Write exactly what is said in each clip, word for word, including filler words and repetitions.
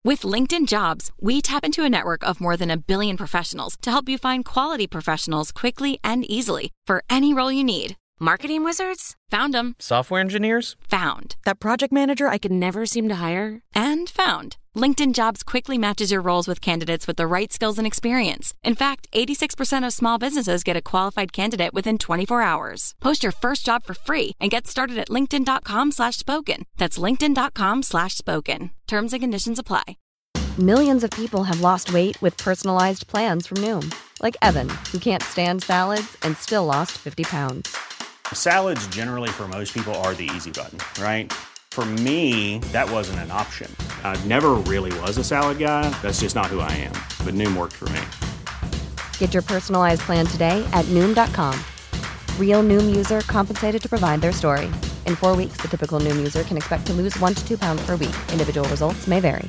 With LinkedIn Jobs, we tap into a network of more than a billion professionals to help you find quality professionals quickly and easily for any role you need. Marketing wizards? Found them. Software engineers? Found. That project manager I could never seem to hire? And found. LinkedIn Jobs quickly matches your roles with candidates with the right skills and experience. In fact, eighty-six percent of small businesses get a qualified candidate within twenty-four hours. Post your first job for free and get started at linkedin.com slash spoken. That's linkedin.com slash spoken. Terms and conditions apply. Millions of people have lost weight with personalized plans from Noom. Like Evan, who can't stand salads and still lost fifty pounds. Salads generally for most people are the easy button, right? For me, that wasn't an option. I never really was a salad guy. That's just not who I am. But Noom worked for me. Get your personalized plan today at Noom dot com. Real Noom user compensated to provide their story. In four weeks, the typical Noom user can expect to lose one to two pounds per week. Individual results may vary.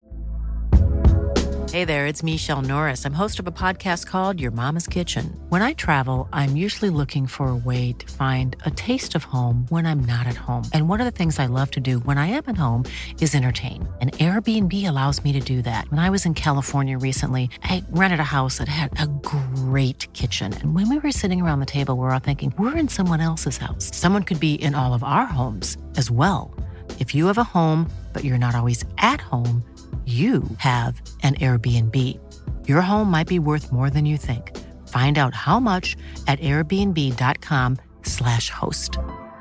Hey there, it's Michelle Norris. I'm host of a podcast called Your Mama's Kitchen. When I travel, I'm usually looking for a way to find a taste of home when I'm not at home. And one of the things I love to do when I am at home is entertain. And Airbnb allows me to do that. When I was in California recently, I rented a house that had a great kitchen. And when we were sitting around the table, we were all thinking, we're in someone else's house. Someone could be in all of our homes as well. If you have a home, but you're not always at home, you have an Airbnb. Your home might be worth more than you think. Find out how much at airbnb.com slash host.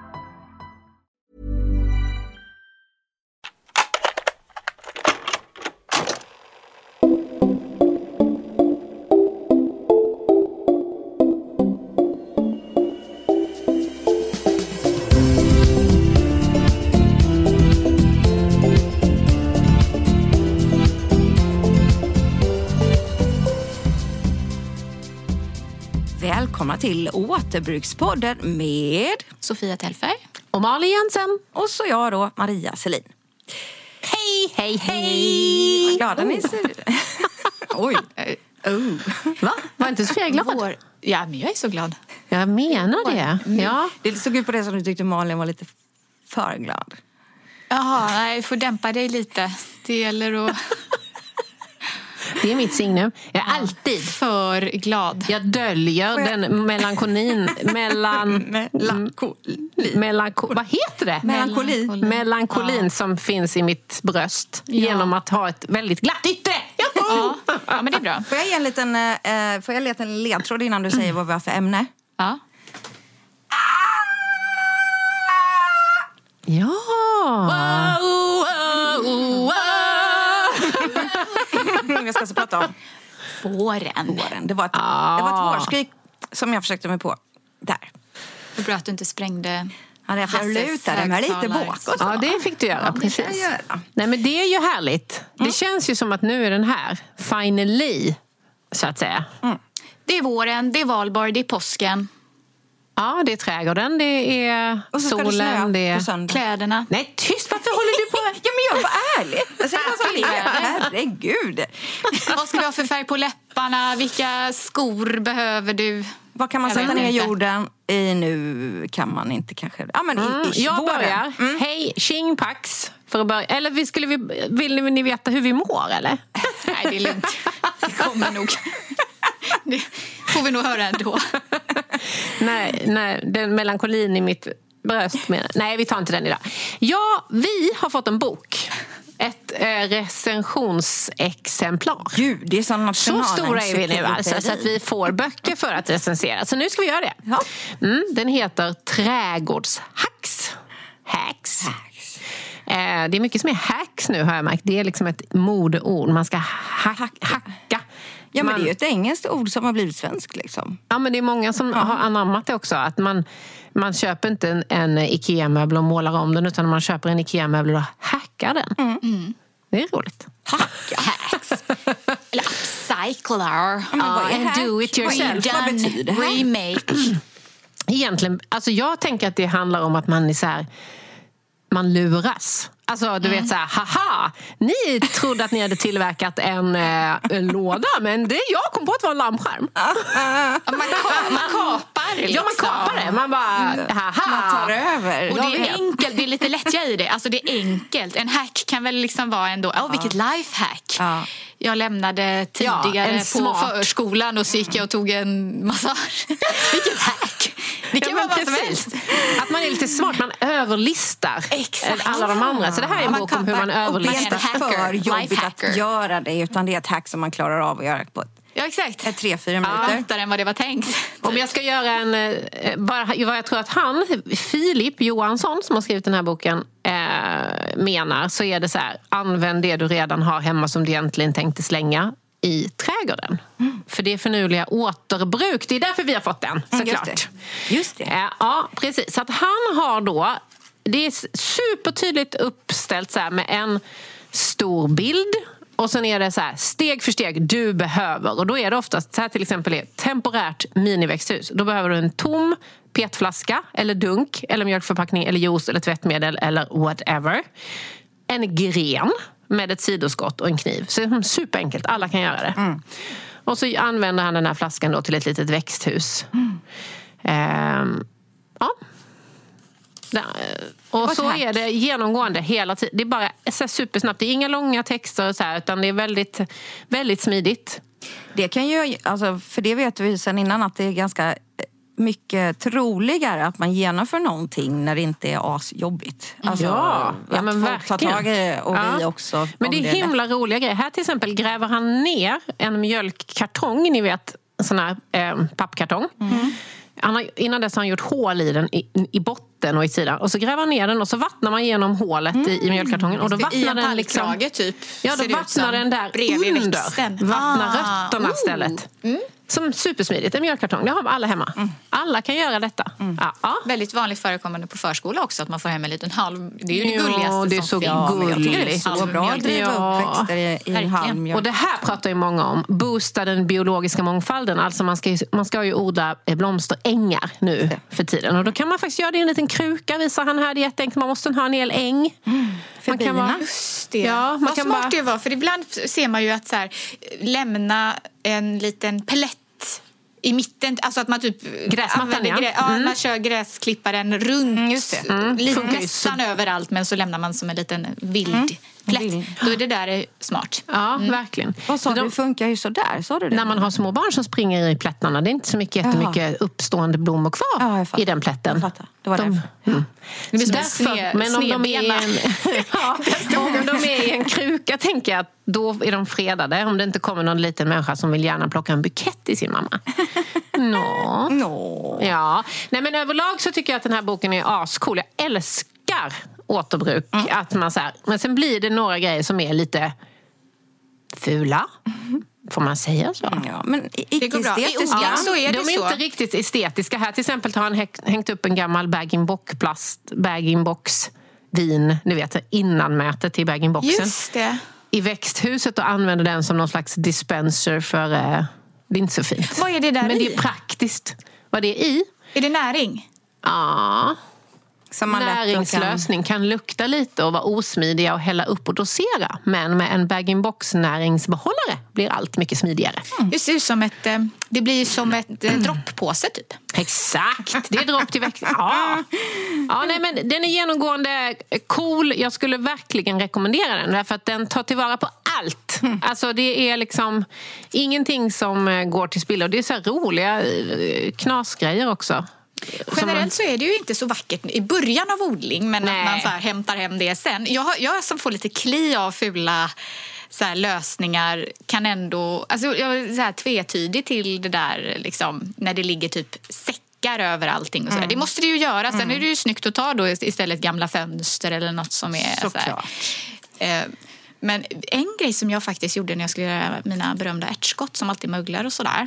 Välkomna till Återbrukspodden med Sofia Tellfer och Malin Jensen. Och så jag då, Maria Selin. Hej, hej, hej! Vad glada ni ser. Oj. Oh. Va? Var inte Sofia glad? Vår... Ja, men jag är så glad. Jag menar det. Mm. Ja. Det såg ut på det som du tyckte Malin var lite för glad. Jaha, nej, jag får dämpa dig lite. Det gäller att... Det är mitt signum. Jag är alltid för glad. Jag döljer jag... den melankolin mellan melankoli. Melanko... Vad heter det? Melankoli. Melankolin ja. Som finns i mitt bröst ja. Genom att ha ett väldigt glatt yttre. Ja. Ja, men det är bra. Får jag ge en liten uh, får jag leta en ledtråd innan du säger vad vi har för ämne? Ja. Ja. Wow, wow, wow. Jag ska alltså prata om våren. våren. Det var ett, ah. det var ett vårskrik som jag försökte mig på. Där. Det är bra att du inte sprängde. Ja, jag får luta mig lite bakåt. Ja, det fick du göra. Ja, precis. Göra. Nej, men det är ju härligt. Mm. Det känns ju som att nu är den här. Finally, så att säga. Mm. Det är våren, det är valborg, det är påsken. Ja, det är trädgården, det är solen, det är kläderna. Nej, tyst, varför håller du på? Ja, men jag var ärlig. Jag säger bara så det är. Herregud. Vad ska vi ha för färg på läpparna? Vilka skor behöver du? Vad kan man jag sätta ner i jorden i nu? Kan man inte kanske. Ja, men mm. i, i jag våren. Börjar. Mm. Hej, tjing pax. För att börja. Eller vi skulle vi, vill ni veta hur vi mår, eller? Nej, det är lugnt. Det kommer nog. Det får vi nog höra ändå. nej, nej, den melankolin i mitt bröst. Med, nej, vi tar inte den idag. Ja, vi har fått en bok. Ett eh, recensionsexemplar. Gud, det är sån så stora är vi nu alltså, så att vi får böcker för att recensera. Så nu ska vi göra det. Ja. Mm, den heter Trädgårdshacks. Hacks. Hacks. Eh, det är mycket som är hacks nu, har jag märkt. Det är liksom ett modeord. Man ska ha- hacka. Ja, men man, det är ju ett engelskt ord som har blivit svensk liksom. Ja, men det är många som ja. har anammat det också. Att man, man köper inte en, en Ikea-möbel och målar om den, utan man köper en Ikea-möbel och hackar den. Mm. Mm. Det är roligt. Hacka. Hacks. Eller upcyclar. Ja, and do it yourself. Vad betyder det här? Remake. Egentligen, alltså jag tänker att det handlar om att man är så här... man luras. Alltså du mm. vet så här, haha, ni trodde att ni hade tillverkat en, eh, en låda, men det jag kom på att det var en lampskärm. man, ka- man kapar liksom. Ja, man kapar det. Man bara, haha. Man tar över. Och det är enkelt, det är lite lättja i det. Alltså det är enkelt. En hack kan väl liksom vara ändå, åh oh, vilket lifehack. Ja. Jag lämnade tidigare ja, på förskolan och så gick jag och tog en massage. Vilket hack. Det kan ja, vara vad som helst. Att man är lite smart, man överlistar Exakt. alla de andra. Så det här är en bok om hur man överlistar. Det är inte för jobbigt att göra det, utan det är ett hack som man klarar av att göra på ett, ja, exakt. ett tre, fyra minuter. Ja, än vad det var tänkt. Om jag ska göra en, bara vad jag tror att han, Filip Johansson som har skrivit den här boken, eh, menar, så är det så här, använd det du redan har hemma som du egentligen tänkte slänga i trädgården. Mm. För det är förnuliga återbruk. Det är därför vi har fått den, såklart. Just det. Just det. Ja, precis. Så att han har då, det är supertydligt uppställt så här med en stor bild. Och sen är det så här, steg för steg du behöver. Och då är det oftast, så här till exempel är temporärt miniväxthus. Då behöver du en tom petflaska eller dunk eller mjölkförpackning eller juice eller tvättmedel eller whatever. En gren med ett sidoskott och en kniv. Så det är superenkelt, alla kan göra det. Mm. Och så använder han den här flaskan då till ett litet växthus. Mm. Ehm, ja. Och så hack. Är det genomgående hela tiden. Det är bara så supersnabbt. Det är inga långa texter och så här, utan det är väldigt, väldigt smidigt. Det kan ju, alltså, för det vet vi sedan innan att det är ganska mycket troligare att man genomför någonting när det inte är asjobbigt. Alltså, ja, ja men folk tar tag i det och ja. vi också. Men det är det himla roliga grejer. Här till exempel gräver han ner en mjölkkartong, ni vet, en sån här eh, pappkartong. Mm. Han har, innan dess har han gjort hål i den i, i botten och i sidan. Och så gräver han ner den och så vattnar man genom hålet mm. i, i mjölkkartongen. Och då vattnar den liksom... typ. Ja, då vattnar den där under. Vattnar ah. rötterna oh. istället. Mm. Som supersmidigt, en mjölkkartong. Det har alla hemma. Mm. Alla kan göra detta. Mm. Ja, ja. Väldigt vanligt förekommande på förskola också att man får hem en liten halv. Det är ju det jo, gulligaste det är så som finns. Ja, det är så bra att driva ja. upp växter i, i en halv mjölk. Och det här pratar ju många om. Boosta den biologiska mångfalden. Alltså man ska, man ska ju odla blomsterängar nu för tiden. Och då kan man faktiskt göra det i en liten kruka. Visar han här, det är jätteenkelt. Man måste ha en hel äng. Mm. För man kan bara, Just det. Ja, man Vad kan smart bara, det var. För ibland ser man ju att så här, lämna en liten pelett i mitten, alltså att man typ gräsmattan, ja. grä, ja, mm. man kör gräsklipparen runt mm, just det. Mm. Lite, nästan så överallt, men så lämnar man som en liten vild mm. plätt. Mm. Då är det där smart. Ja, mm. verkligen. Vad sa du, funkar ju så där, sa du det? När man har små barn som springer i plättarna, det är inte så mycket jättemycket Jaha. uppstående blommor kvar ja, i den plätten. Jag fattar. Det var de, det. Mm. Det blir därför, men om de, är en, ja, om de är i en kruka tänker jag att då är de fredade. Om det inte kommer någon liten människa som vill gärna plocka en bukett i sin mamma. Nå. No. Ja. Nej, men överlag så tycker jag att den här boken är ascool. Jag älskar återbruk. Mm. Att man så här, men sen blir det några grejer som är lite fula. Mm. Får man säga så? Ja, men icke-estetiska. Ja, så är det de är så. inte riktigt estetiska. Här till exempel har han hängt upp en gammal bag-in-box-plast, bag-in-box vin, ni vet, innanmätet till bag-in-boxen. Just det. I växthuset och använder den som någon slags dispenser för... Eh, det är inte så fint. Vad är det där Men i? det är praktiskt. Vad det är i? Är det näring? Ja. Som man näringslösning kan... kan lukta lite och vara osmidiga och hälla upp och dosera. Men med en bag-in-box näringsbehållare blir allt mycket smidigare. Mm. Det ser ut som ett, det blir som ett mm. dropppåse typ. Exakt, det är dropp till växt. Ja. Ja, nej, men den är genomgående cool. Jag skulle verkligen rekommendera den. Därför att den tar tillvara på allt. Mm. Alltså det är liksom ingenting som går till spillo. Det är så här roliga knasgrejer också. Generellt så är det ju inte så vackert i början av odling, men Nej. att man så här hämtar hem det sen. Jag, jag som får lite kli av fula så här lösningar kan ändå, alltså jag är så här tvetydig till det där liksom, när det ligger typ säckar över allting och så mm. Det måste det ju göra. Sen mm. är det ju snyggt att ta då istället gamla fönster eller något som är så, så här. Eh, men en grej som jag faktiskt gjorde när jag skulle göra mina berömda ärtskott som alltid möglar och sådär.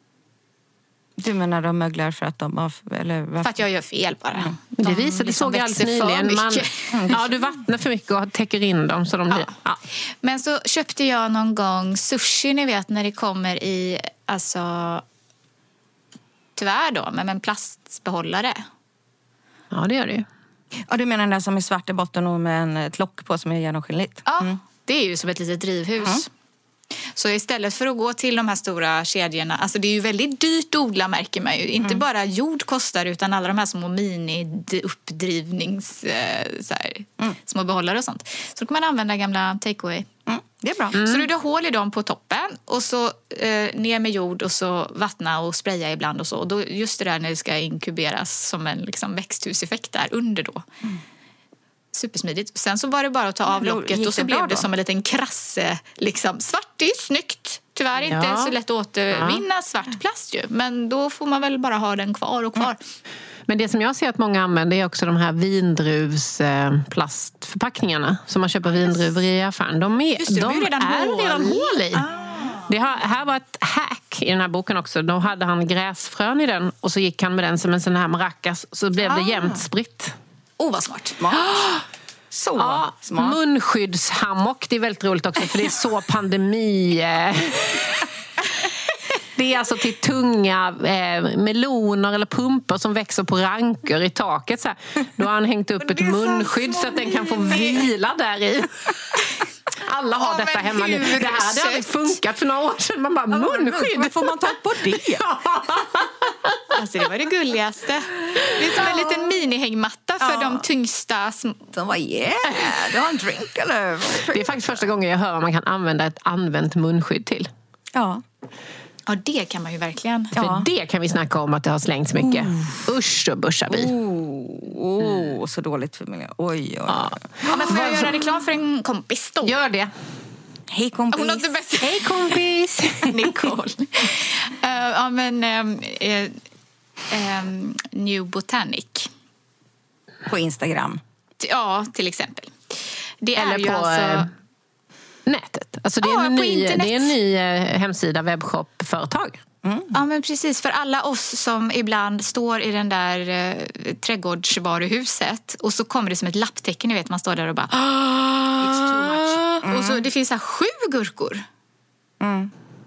Du menar de möglar för att de har... Eller för att jag gör fel bara. Mm. De det visade liksom såg jag alldeles nyligen. Man, ja, du vattnar för mycket och täcker in dem så de blir... Ja. Ja. Men så köpte jag någon gång sushi, ni vet, när det kommer i... Alltså... Tyvärr då, men en plastbehållare. Ja, det gör det ju. Ja, du menar den där som är svart i botten och med en, ett lock på som är genomskinligt? Ja, mm. det är ju som ett litet drivhus. Mm. Så istället för att gå till de här stora kedjorna, alltså det är ju väldigt dyrt att odla märker man ju. Inte mm. bara jord kostar utan alla de här små mini-uppdrivnings så här, mm. små behållare och sånt. Så då kan man använda gamla takeaway. Mm. Det är bra. Mm. Så du har hål i dem på toppen och så eh, ner med jord och så vattna och spraya ibland och så. Och då, just det där när det ska inkuberas som en liksom, växthuseffekt där under då. Mm. Supersmidigt. Sen så var det bara att ta av locket och så blev det som en liten krasse. Liksom, svartigt, snyggt. Tyvärr inte ja. så lätt att återvinna ja. svart plast ju. Men då får man väl bara ha den kvar och kvar. Mm. Men det som jag ser att många använder är också de här vindruvsplastförpackningarna som man köper vindruvor i affären. De är, Just det, de är redan är hål, redan hål i. Ah. Det har, här var ett hack i den här boken också. Då hade han gräsfrön i den och så gick han med den som en sån här maracas. Så blev ah. det jämnt spritt. Åh, oh, vad smart. smart. Så ja, smart. Munskyddshammock, det är väldigt roligt också för det är så pandemi. Det är alltså till tunga eh, meloner eller pumpor som växer på rankor i taket. Så här. Då har han hängt upp ett munskydd så, så att den kan få vila där i. Alla har ja, detta hemma nu. Det här hade aldrig funkat för några år sedan. Man bara, ja, munskydd. Vad får man ta på det? Alltså det var det gulligaste. Det är som en liten minihängmatta för ja. de tyngsta. Sm- de var yeah, du har en drink eller? Det är faktiskt första gången jag hör att man kan använda ett använt munskydd till. Ja. Ja, det kan man ju verkligen. För ja. det kan vi snacka om att det har slängts mycket. Oh. Usch och buscha vi. Oh, oh, så dåligt för miljön. Oj, oj, oj. Ja. Ja, men får jag göra reklam för en kompis då? Gör det. Hej kompis. Hon har det bäst. Hej kompis. Nicole. uh, ja, men... Um, uh, um, New Botanic. På Instagram. Ja, till exempel. Det Eller är ju på... alltså... nätet. Alltså det är, ja, en ny, det är en ny hemsida, webbshop-företag. Mm. Ja, men precis. För alla oss som ibland står i den där eh, trädgårdsvaruhuset och så kommer det som ett lapptäcke, ni vet, man står där och bara it's too much. Mm. Och så det finns så här sju gurkor. Mm.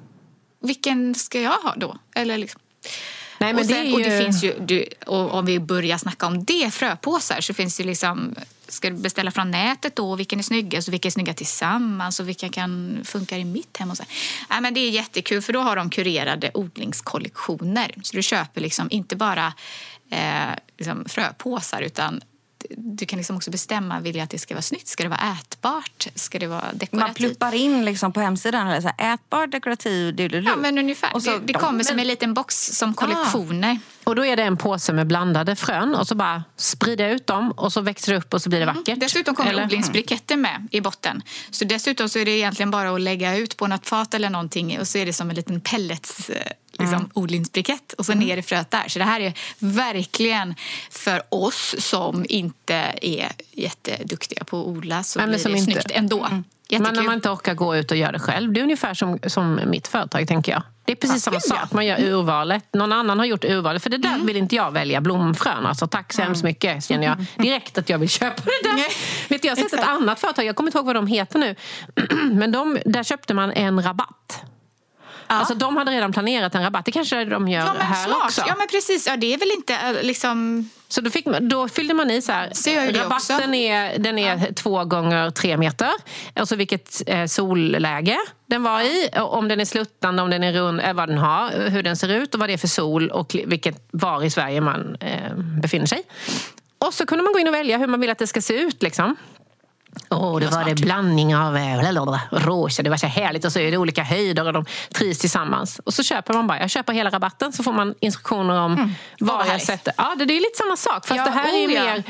Vilken ska jag ha då? Eller liksom... Nej, men och, sen, det, ju... och det finns ju, du, och om vi börjar snacka om det, fröpåsar, så finns det liksom, ska du beställa från nätet då, vilken är snyggast och vilka är snygga tillsammans och vilka kan funka i mitt hem och så. Nej, men det är jättekul för då har de kurerade odlingskollektioner. Så du köper liksom inte bara eh, liksom fröpåsar utan du kan liksom också bestämma, vill jag att det ska vara snyggt? Ska det vara ätbart? Ska det vara dekorativt? Man pluppar in liksom på hemsidan eller så här, ätbar, dekorativ, dudulu. Ja, men ungefär. Och så, det, det kommer men... som en liten box som kollektioner. Ah. Och då är det en påse med blandade frön och så bara sprida ut dem och så växer det upp och så blir det vackert. Mm. Dessutom kommer odlingsbriketter med i botten. Så dessutom så är det egentligen bara att lägga ut på något fat eller någonting och så är det som en liten pellets liksom, mm. odlingsbrikett och så mm. ner i fröet där. Så det här är verkligen för oss som inte är jätteduktiga på att odla så men, blir det snyggt inte. Ändå. Mm. Men när man inte orkar gå ut och göra det själv. Det är ungefär som, som mitt företag, tänker jag. Det är precis ja, samma sak. Man gör urvalet. Någon annan har gjort urvalet. För det där mm. vill inte jag välja blomfrön. Alltså tack så hemskt mycket. Känner jag direkt att jag vill köpa det där. Vet du, jag har sett ett annat företag. Jag kommer inte ihåg vad de heter nu. Men de, där köpte man en rabatt. Ja. Alltså de hade redan planerat en rabatt. Det kanske de gör ja, här smart. också. Ja men precis. Ja, det är väl inte liksom... Så då, fick man, då fyllde man i så här. Så rabatten är, den är ja. två gånger tre meter. Och så vilket eh, solläge den var i. Om den är sluttande, om den är rund, eh, vad den har. Hur den ser ut och vad det är för sol. Och vilket var i Sverige man eh, befinner sig. Och så kunde man gå in och välja hur man vill att det ska se ut liksom. Och det var det blandning av rosa, det var så härligt och så är det olika höjder och de trivs tillsammans. Och så köper man bara, jag köper hela rabatten så får man instruktioner om mm. vad jag sätter. Ja, det, det är lite samma sak fast ja, det här är oh, mer ja.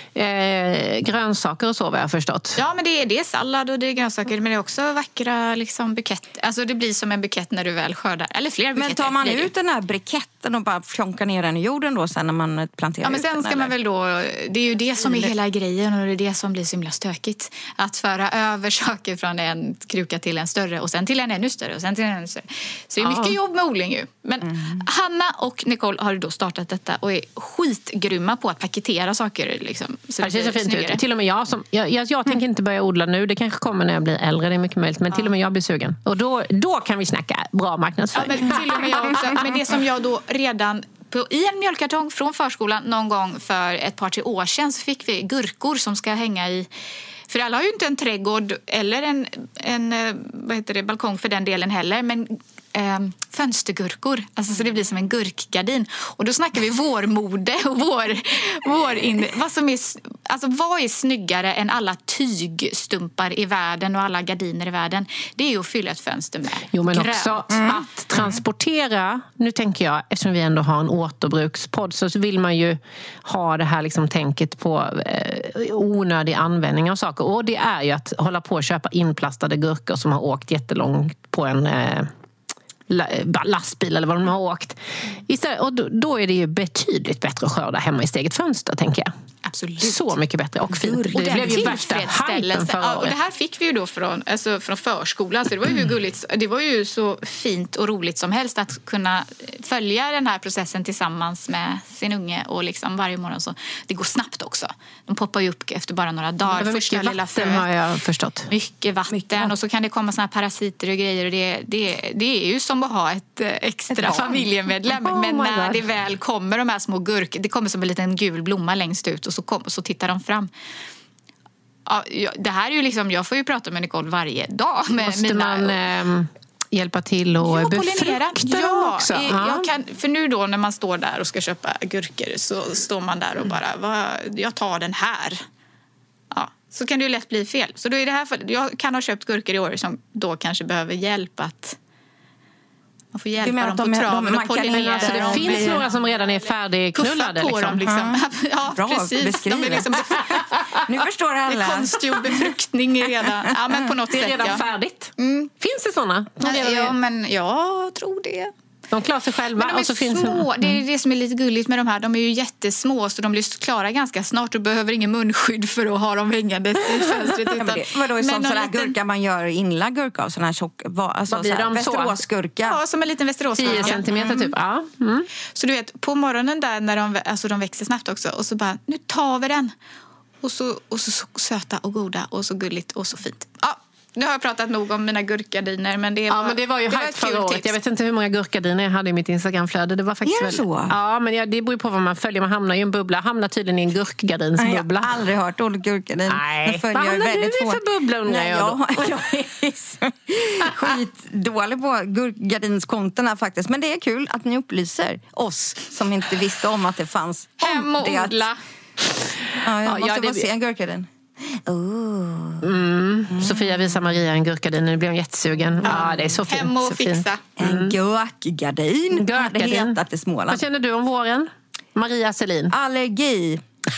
Eh, grönsaker och så vad jag har förstått. Ja, men det är, det är sallad och det är grönsaker men det är också vackra liksom, bukett. Alltså det blir som en bukett när du väl skördar. Eller fler buketter. Men tar man ut den här briketten och bara flonkar ner den i jorden då sen när man planterar. Ja, men sen ut den, ska eller? man väl då, det är ju det som är hela grejen och det är det som blir så himla stökigt. Att föra över saker från en kruka till en större och sen till en ännu större och sen till en ännu större. Så det är mycket jobb med odling ju. Men mm. Hanna och Nicole har då startat detta och är skitgrymma på att paketera saker liksom. Så det ser så fint ut. Till och med jag, som, jag, jag, jag tänker inte börja odla nu. Det kanske kommer när jag blir äldre, det är mycket möjligt. Men ja. till och med jag blir sugen. Och då, då kan vi snacka bra marknadsföring. Ja, men till och med jag också. Men det som jag då redan på, i en mjölkkartong från förskolan någon gång för ett par till år sedan så fick vi gurkor som ska hänga i. För alla har ju inte en trädgård eller en, en vad heter det, balkong för den delen heller. Men eh, fönstergurkor. Alltså, så det blir som en gurkgardin. Och då snackar vi vårmode och vår, vår in, vad, som är, alltså, vad är snyggare än alla tygstumpar i världen och alla gardiner i världen? Det är ju att fylla ett fönster med Jo, men grönt. också mm. att transportera. Nu tänker jag, eftersom vi ändå har en återbrukspodd så vill man ju ha det här liksom tänket på eh, onödig användning av saker. Och det är ju att hålla på att köpa inplastade gurkor som har åkt jättelångt på en eh, lastbil eller vad de har åkt. Istället, och då, då är det ju betydligt bättre att skörda hemma i sitt eget fönster, tänker jag. Absolut. Så mycket bättre och fint. Och det blev ju värsta hypen förra ja, och året. det här fick vi ju då från, alltså från förskolan, så det var ju gulligt. Det var ju så fint och roligt som helst att kunna följa den här processen tillsammans med sin unge och liksom varje morgon. Så det går snabbt också. De poppar ju upp efter bara några dagar. Det Första mycket lilla vatten fröet. har jag förstått. Mycket vatten. mycket vatten och så kan det komma såna här parasiter och grejer och det, det, det är ju som att ha ett extra ett familjemedlem. Oh men när God. det väl kommer de här små gurk, det kommer som en liten gul blomma längst ut och så, kom, så tittar de fram. Ja, det här är ju liksom, jag får ju prata med Nicole varje dag. Med Måste mina, man eh, hjälpa till och ja, befrukta ja, dem också? I, Ja. jag kan, för nu då när man står där och ska köpa gurkor så står man där och bara, vad, jag tar den här. Ja, så kan det ju lätt bli fel. Så då är det här, jag kan ha köpt gurkor i år som då kanske behöver hjälp att man får hjälpa dem på de, traven de, och pollinera. Så det finns blir... några som redan är färdigknullade. Puffa på liksom. dem liksom. Ja, bra precis. beskrivet. De är liksom nu förstår alla. Det är konstgjord befruktning redan. Ja, men på något det är sätt, redan ja. färdigt. Mm. Finns det sådana? Ja, men jag tror det. De klarar sig själva. Men de är och så små. Finns mm. Det är det som är lite gulligt med de här. De är ju jättesmå så de blir klara ganska snart och behöver ingen munskydd för att ha dem hängandes i fönstret. Utan, ja, men det, vadå, är sån sådär liten... gurka man gör inlagd gurka av? Sån här tjock, alltså, vad blir de? Västeråsgurka. Ja, som en liten Västeråsgurka. tio centimeter mm. typ. Ja. Mm. Så du vet, på morgonen där när de, alltså, de växer snabbt också och så bara, nu tar vi den. Och så, och så, så söta och goda och så gulligt och så fint. Ja. Nu har jag pratat nog om mina gurkgardiner, men det var, ja, men det var ju hype förra året. Tips. Jag vet inte hur många gurkgardiner jag hade i mitt Instagramflöde. Det var faktiskt är det väl... så? Ja, men ja, det beror ju på vad man följer. Man hamnar i en bubbla. Hamnar tydligen i en gurkgardinsbubbla. Jag har aldrig hört ordet gurkgardin. Nej, vad hamnar du i för bubbla undrar jag då? Jag, jag är så skitdålig på gurkgardinskontona faktiskt. Men det är kul att ni upplyser oss som inte visste om att det fanns. Hem och det odla. Att... Ja, jag ja, måste ja, det... bara se en gurkgardin. Oh. Mm. Mm. Sofia visar Maria en gurkgardin. Nu blir hon jättesugen. Mm. Ja, det är så fint. Hem och fixa. Mm. En gurkgardin. Det hetat i Småland. Vad känner du om våren? Maria Selin. Allergi.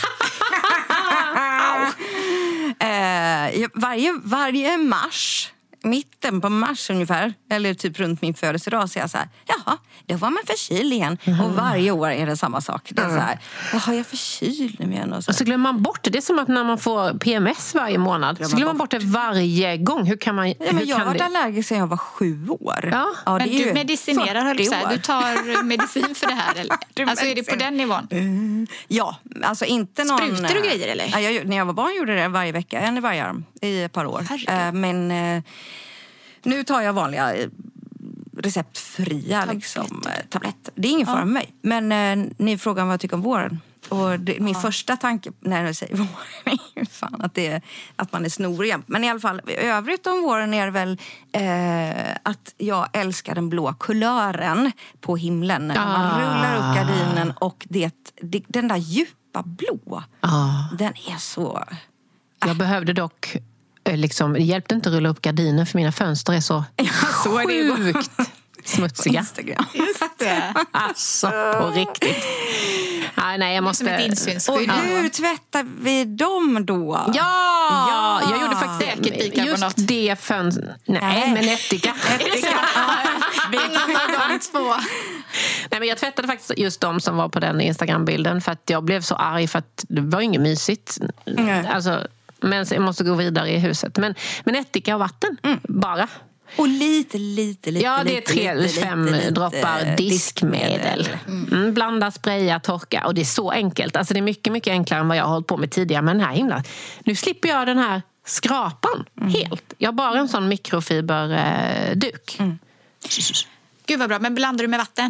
eh, varje, varje mars, mitten på mars ungefär, eller typ runt min födelsedag, så jag så här, jaha, då var man förkyld igen. Mm. Och varje år är det samma sak. Det är så här, jaha, jag är förkyld nu igen. Och så. och så glömmer man bort det. Det är som att när man får P M S varje månad, glömmer så glömmer man bort det varje gång. Hur kan man... Ja, men hur jag kan har det? varit allergisk sedan jag var sju år. Ja, ja men du medicinerar, höll jag år. Du tar medicin för det här, eller? Alltså är det på den nivån? Mm. Ja, alltså inte någon... Sprutar du grejer, eller? Ja, jag, när jag var barn gjorde det varje vecka, en i varje arm, i ett par år. Uh, men uh, nu tar jag vanliga uh, receptfria liksom, uh, tabletter. Det är ingen fara ja. med mig. Men uh, ni frågar vad jag tycker om våren. Och det, min ja. första tanke när jag säger våren är fan att, det är, att man är snorig. Men i alla fall, övrigt om våren är det väl eh, att jag älskar den blå kulören på himlen. När man ah. rullar upp gardinen och det, det, den där djupa blå, ah. den är så... Jag äh. behövde dock, liksom, det hjälpte inte att rulla upp gardinen för mina fönster är så, ja, så är det sjukt smutsiga. Instagram. Just det. Alltså, på riktigt. Nej, nej, jag måste... Som ett insynsskydd. Och hur tvättar vi dem då? Ja! ja! Jag gjorde faktiskt just det fönstret. Nej, nej, men ättika. ättika. Vi kan två. Nej, men jag tvättade faktiskt just de som var på den Instagram-bilden för att jag blev så arg för att det var inget mysigt. Mm. Alltså, men jag måste gå vidare i huset. Men, men ättika och vatten, mm. bara. Och lite, lite, lite, ja, det är tre eller fem lite, droppar lite, diskmedel. Mm. Mm, blanda, spraya, torka. Och det är så enkelt. Alltså det är mycket, mycket enklare än vad jag har hållit på med tidigare. Men den här himla... Nu slipper jag den här skrapan mm. helt. Jag har bara en sån mikrofiberduk. Mm. Gud vad bra. Men blandar du med vatten?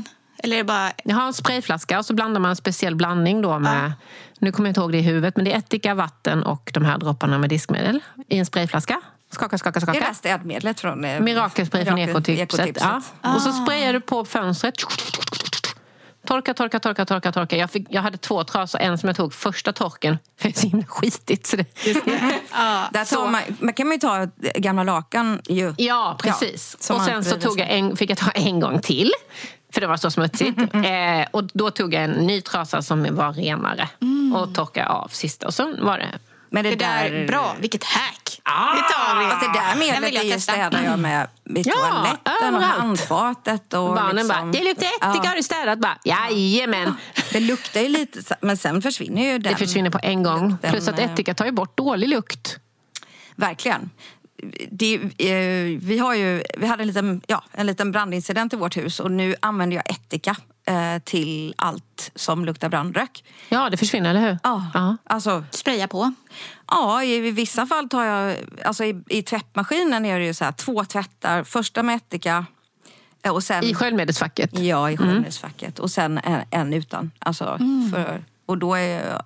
Eller är det bara... Jag har en sprayflaska och så blandar man en speciell blandning då med, ja. nu kommer jag inte ihåg det i huvudet, men det är ättika, vatten och de här dropparna med diskmedel i en sprayflaska. Skaka, skaka, skaka. Det är städmedlet från... Eh, Mirakelspray från ekotipset. ekotipset. Ja. Ah. Och så sprayar du på fönstret. Torka, torka, torka, torka, torka. Jag, fick, jag hade två trasor, en som jag tog första torken. För det är så himla skitigt. Så det, ja. Där så. Man, man kan man ju ta gamla lakan ju. Ja, precis. Ja, och sen så tog jag en, fick jag ta en gång till. För det var så smutsigt. Mm, mm. Eh, och då tog jag en ny trasa som var renare. Mm. Och torkade av sista. Och så var det... Men det, det där är bra. Vilket hack. Ah, det tar vi. Alltså det där medlet är ju städar jag med i ja, toaletten och handfatet. Och barnen liksom, bara, det luktar ättika, ja. har du städat? Bara, jajamän. Det luktar ju lite, men sen försvinner ju den. Det försvinner på en gång. Lukten, plus att ättika tar ju bort dålig lukt. Verkligen. Det, eh, vi, har ju, vi hade en liten, ja, en liten brandincident i vårt hus och nu använder jag ättika eh, till allt som luktar brandrök. Ja, det försvinner, eller hur? Ja, ja. Alltså, spraya på. Ja, i, i vissa fall tar jag, alltså i, i tvättmaskinen är det ju så här, två tvättar, första med ättika och sen... I sköljmedelsfacket? Ja, i sköljmedelsfacket. Mm. Och sen en, en utan. Alltså, mm. för, och då är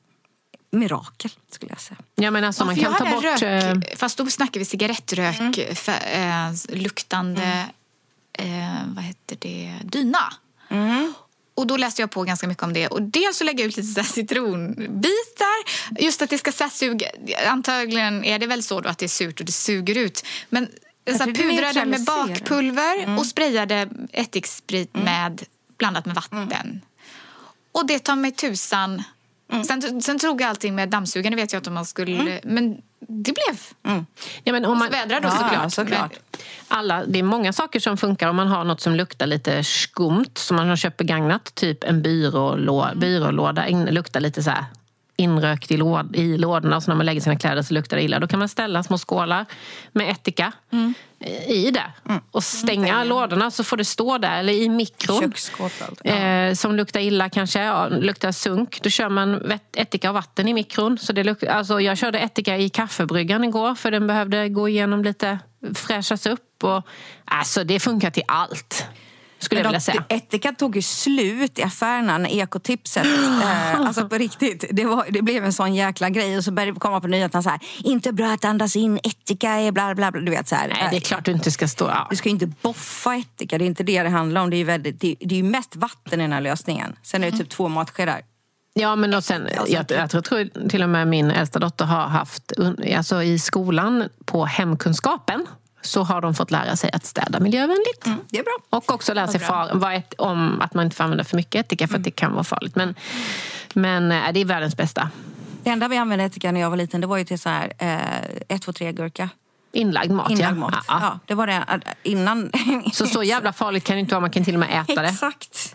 mirakel, skulle jag säga. Ja, men alltså, ja, man kan ta bort... Rök, fast då snackar vi cigarettrök, mm. för, äh, luktande, mm. äh, vad heter det, dyna. Mm. Och då läste jag på ganska mycket om det. Och dels så lägger jag ut lite så här citronbitar. Just att det ska så suga. Antagligen är det väl så då att det är surt och det suger ut. Men så här, pudrade med bakpulver mm. och sprayade ättiksprit mm. med, blandat med vatten. Mm. Och det tar mig tusan... Mm. Sen, sen tog jag allting med dammsugaren, vet jag inte om man skulle... Mm. Men det blev. Mm. Ja, men om man vädrar då ja, såklart. såklart. Men, alla, det är många saker som funkar om man har något som luktar lite skumt. Som man har köpt begagnat. Typ en byrålå, mm. byrålåda. In, luktar lite så här inrökt i, låd, i lådorna. Och så när man lägger sina kläder så luktar det illa. Då kan man ställa små skålar med ättika mm. i det. Mm. Och stänga mm. lådorna så får det stå där. Eller i mikron. Ja. Eh, som luktar illa kanske. Ja, luktar sunk. Då kör man ättika och vatten i mikron. Så det luk- alltså, jag körde ättika i kaffebryggan igår. För den behövde gå igenom lite, fräschas upp. Och, alltså det funkar till allt. Skulle jag vilja säga. Ättika tog ju slut i affärerna när ekotipset, eh, alltså på riktigt, det, var, det blev en sån jäkla grej och så började det komma på nyheterna så här, inte bra att andas in, ättika är bla bla bla, du vet så här. Nej, det är klart du inte ska stå, ja. Du ska ju inte boffa ättika, det är inte det det handlar om, det är ju väldigt, det, det är ju mest vatten i den här lösningen, sen är det typ två matskedar. Ja, men och sen, jag, jag tror, tror till och med min äldsta dotter har haft, alltså i skolan på hemkunskapen, så har de fått lära sig att städa miljövänligt. Mm, det är bra. Och också lära sig far, vad ett, om att man inte får använda för mycket ättika för mm. att det kan vara farligt. Men, men äh, det är världens bästa. Det enda vi använde ättika när jag var liten, det var ju till så här eh, ett, två, tre gurka. Inlagd mat, Inlagd ja. mat. Ja, ja. Ja, det var det innan. Så så jävla farligt kan det inte vara, man kan till och med äta det. Exakt.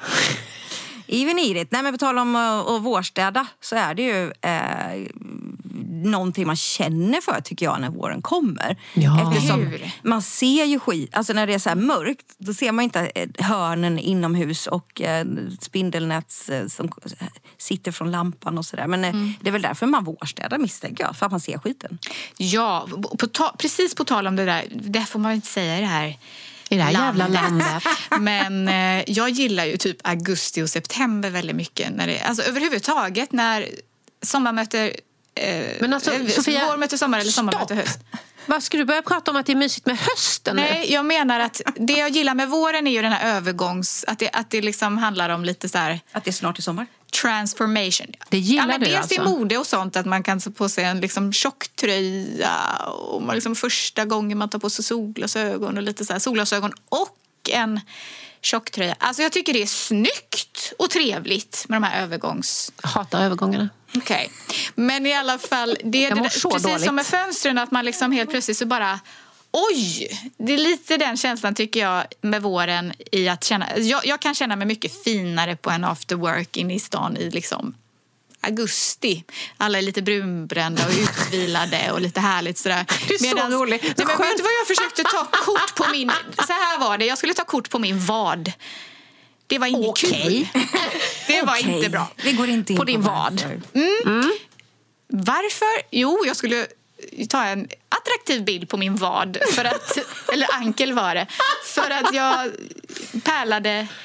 Even eat it. Nej, men på tal om att, att vårstäda så är det ju eh, någonting man känner för, tycker jag, när våren kommer. Ja. Eftersom man ser ju skit. Alltså när det är så här mörkt, då ser man inte hörnen inomhus och eh, spindelnät eh, som sitter från lampan och sådär. Men eh, mm. det är väl därför man vårstädar, misstänker jag. För att man ser skiten. Ja, på ta- precis på tal om det där. Det får man inte säga i det här... I det här jävla landet. Men eh, jag gillar ju typ augusti och september väldigt mycket. När det, alltså överhuvudtaget när sommar möter... Eh, Men alltså, Sofia, vår möter sommar eller sommar möter höst. Vad ska du börja prata om att det är mysigt med hösten? Nej, nu? Jag menar att det jag gillar med våren är ju den här övergångs... Att det, att det liksom handlar om lite så här... Att det är snart i sommar? Transformation. Det gillar ja, men du dels alltså? Dels i mode och sånt, att man kan ta på sig en liksom tjocktröja och man liksom första gången man tar på sig solglasögon och lite så här solglasögon och en tjocktröja. Alltså jag tycker det är snyggt och trevligt med de här övergångs... Jag hatar övergångarna. Okej. Okay. Men i alla fall, det är det, precis dåligt. Som med fönstren, att man liksom helt plötsligt så bara... Oj! Det är lite den känslan, tycker jag, med våren i att känna... Jag, jag kan känna mig mycket finare på en after work inne i stan i liksom augusti. Alla är lite brunbrända och utvilade och lite härligt sådär. Det är Medan, så roligt. Nej, men vet du vad jag försökte ta kort på min... Så här var det, jag skulle ta kort på min vad. Det var inget okay. kul. Det var okay. inte bra. Vi går inte in på, på din vad. Mm. Mm. Varför? Jo, jag skulle... ta en attraktiv bild på min vad för att, eller ankel var det, för att jag pärlade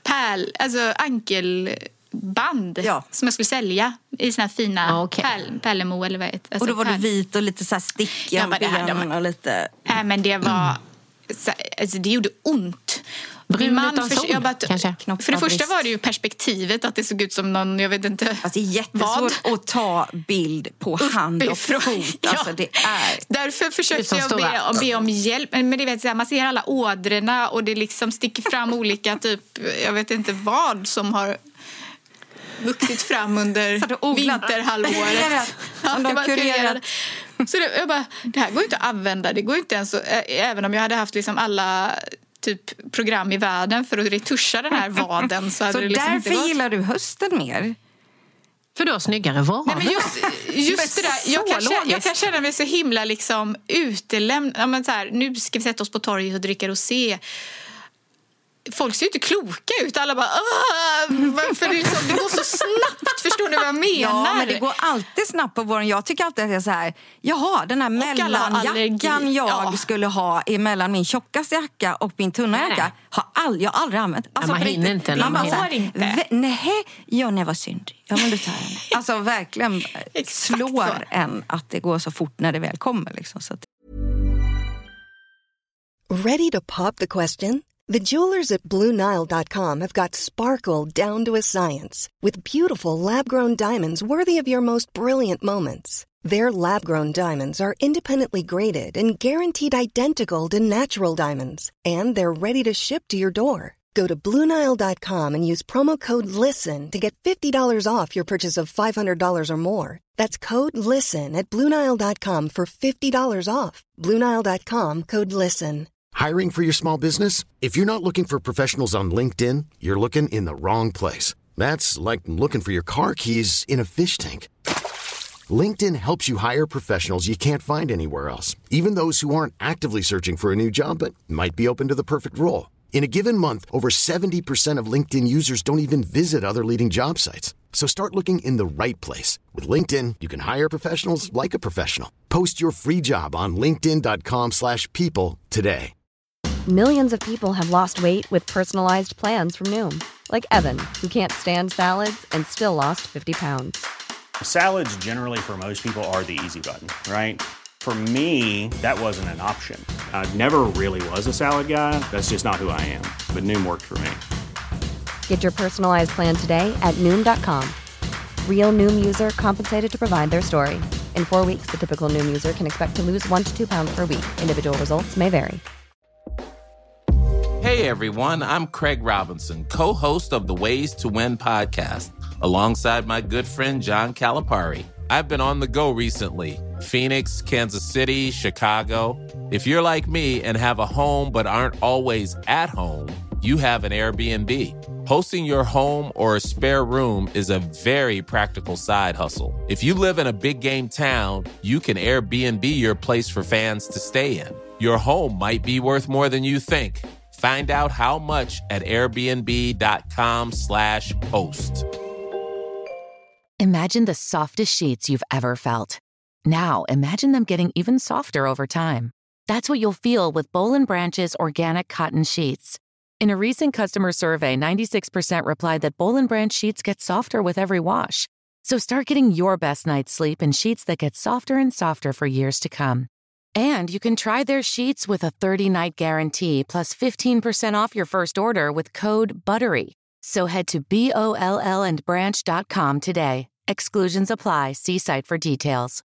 pärl, alltså ankelband ja. som jag skulle sälja i såna här fina okay. pärl, pärlemo eller vad heter. Alltså, och då var pärl. Du vit och lite så här stickiga ben och lite... Nej, men det var... Så, alltså, det gjorde ont. Min man för, jag bara, för det första var det ju perspektivet att det såg ut som någon, jag vet inte alltså, det är jättesvårt vad. Att ta bild på hand och fot. Ja. Alltså, det är... Därför försökte jag be om, be om hjälp. Men det vet, man ser alla ådrorna och det liksom sticker fram olika typ, jag vet inte vad som har vuxit fram under vinterhalvåret. Ja, det var kurerat. Så det, jag bara, det här går inte att använda. Det går inte ens att, även om jag hade haft liksom alla typ program i världen för att retuscha den här vaden. Så, hade så det liksom därför inte gillar du hösten mer? För du har snyggare vaden. Nej, men just, just det där. Jag kan, känna, jag kan känna mig så himla liksom utelämnad. Ja, men så här, nu ska vi sätta oss på torget och dricka rosé. Folk ser ju inte kloka ut. Alla bara... För det, liksom, det går så snabbt. Förstår ni vad jag menar? Ja, men det går alltid snabbt på våren. Jag tycker alltid att jag är så här... Jaha, den här mellanjackan jag ja. skulle ha emellan min tjockaste jacka och min tunna nej, jacka har all, jag har aldrig använt. Alltså, ja, man hinner inte. Man bara, här, inte. Nej, jag nej, var synd. Ja, men du tar den. Alltså verkligen slår en att det går så fort när det väl kommer. Liksom, så att... Ready to pop the question? The jewelers at Blue Nile dot com have got sparkle down to a science with beautiful lab-grown diamonds worthy of your most brilliant moments. Their lab-grown diamonds are independently graded and guaranteed identical to natural diamonds, and they're ready to ship to your door. Go to Blue Nile dot com and use promo code LISTEN to get fifty dollars off your purchase of five hundred dollars or more. That's code LISTEN at Blue Nile dot com for fifty dollars off. Blue Nile dot com, code LISTEN. Hiring for your small business? If you're not looking for professionals on LinkedIn, you're looking in the wrong place. That's like looking for your car keys in a fish tank. LinkedIn helps you hire professionals you can't find anywhere else, even those who aren't actively searching for a new job but might be open to the perfect role. In a given month, over seventy percent of LinkedIn users don't even visit other leading job sites. So start looking in the right place. With LinkedIn, you can hire professionals like a professional. Post your free job on linkedin dot com slash people today. Millions of people have lost weight with personalized plans from Noom. Like Evan, who can't stand salads and still lost fifty pounds. Salads generally for most people are the easy button, right? For me, that wasn't an option. I never really was a salad guy. That's just not who I am. But Noom worked for me. Get your personalized plan today at Noom dot com. Real Noom user compensated to provide their story. In four weeks, the typical Noom user can expect to lose one to two pounds per week. Individual results may vary. Hey everyone, I'm Craig Robinson, co-host of the Ways to Win podcast, alongside my good friend John Calipari. I've been on the go recently. Phoenix, Kansas City, Chicago. If you're like me and have a home but aren't always at home, you have an Airbnb. Hosting your home or a spare room is a very practical side hustle. If you live in a big game town, you can Airbnb your place for fans to stay in. Your home might be worth more than you think. Find out how much at airbnb.com slash host. Imagine the softest sheets you've ever felt. Now, imagine them getting even softer over time. That's what you'll feel with Boll and Branch's organic cotton sheets. In a recent customer survey, ninety-six percent replied that Boll and Branch sheets get softer with every wash. So start getting your best night's sleep in sheets that get softer and softer for years to come. And you can try their sheets with a thirty-night guarantee plus fifteen percent off your first order with code BUTTERY. So head to B O L L and branch dot com today. Exclusions apply. See site for details.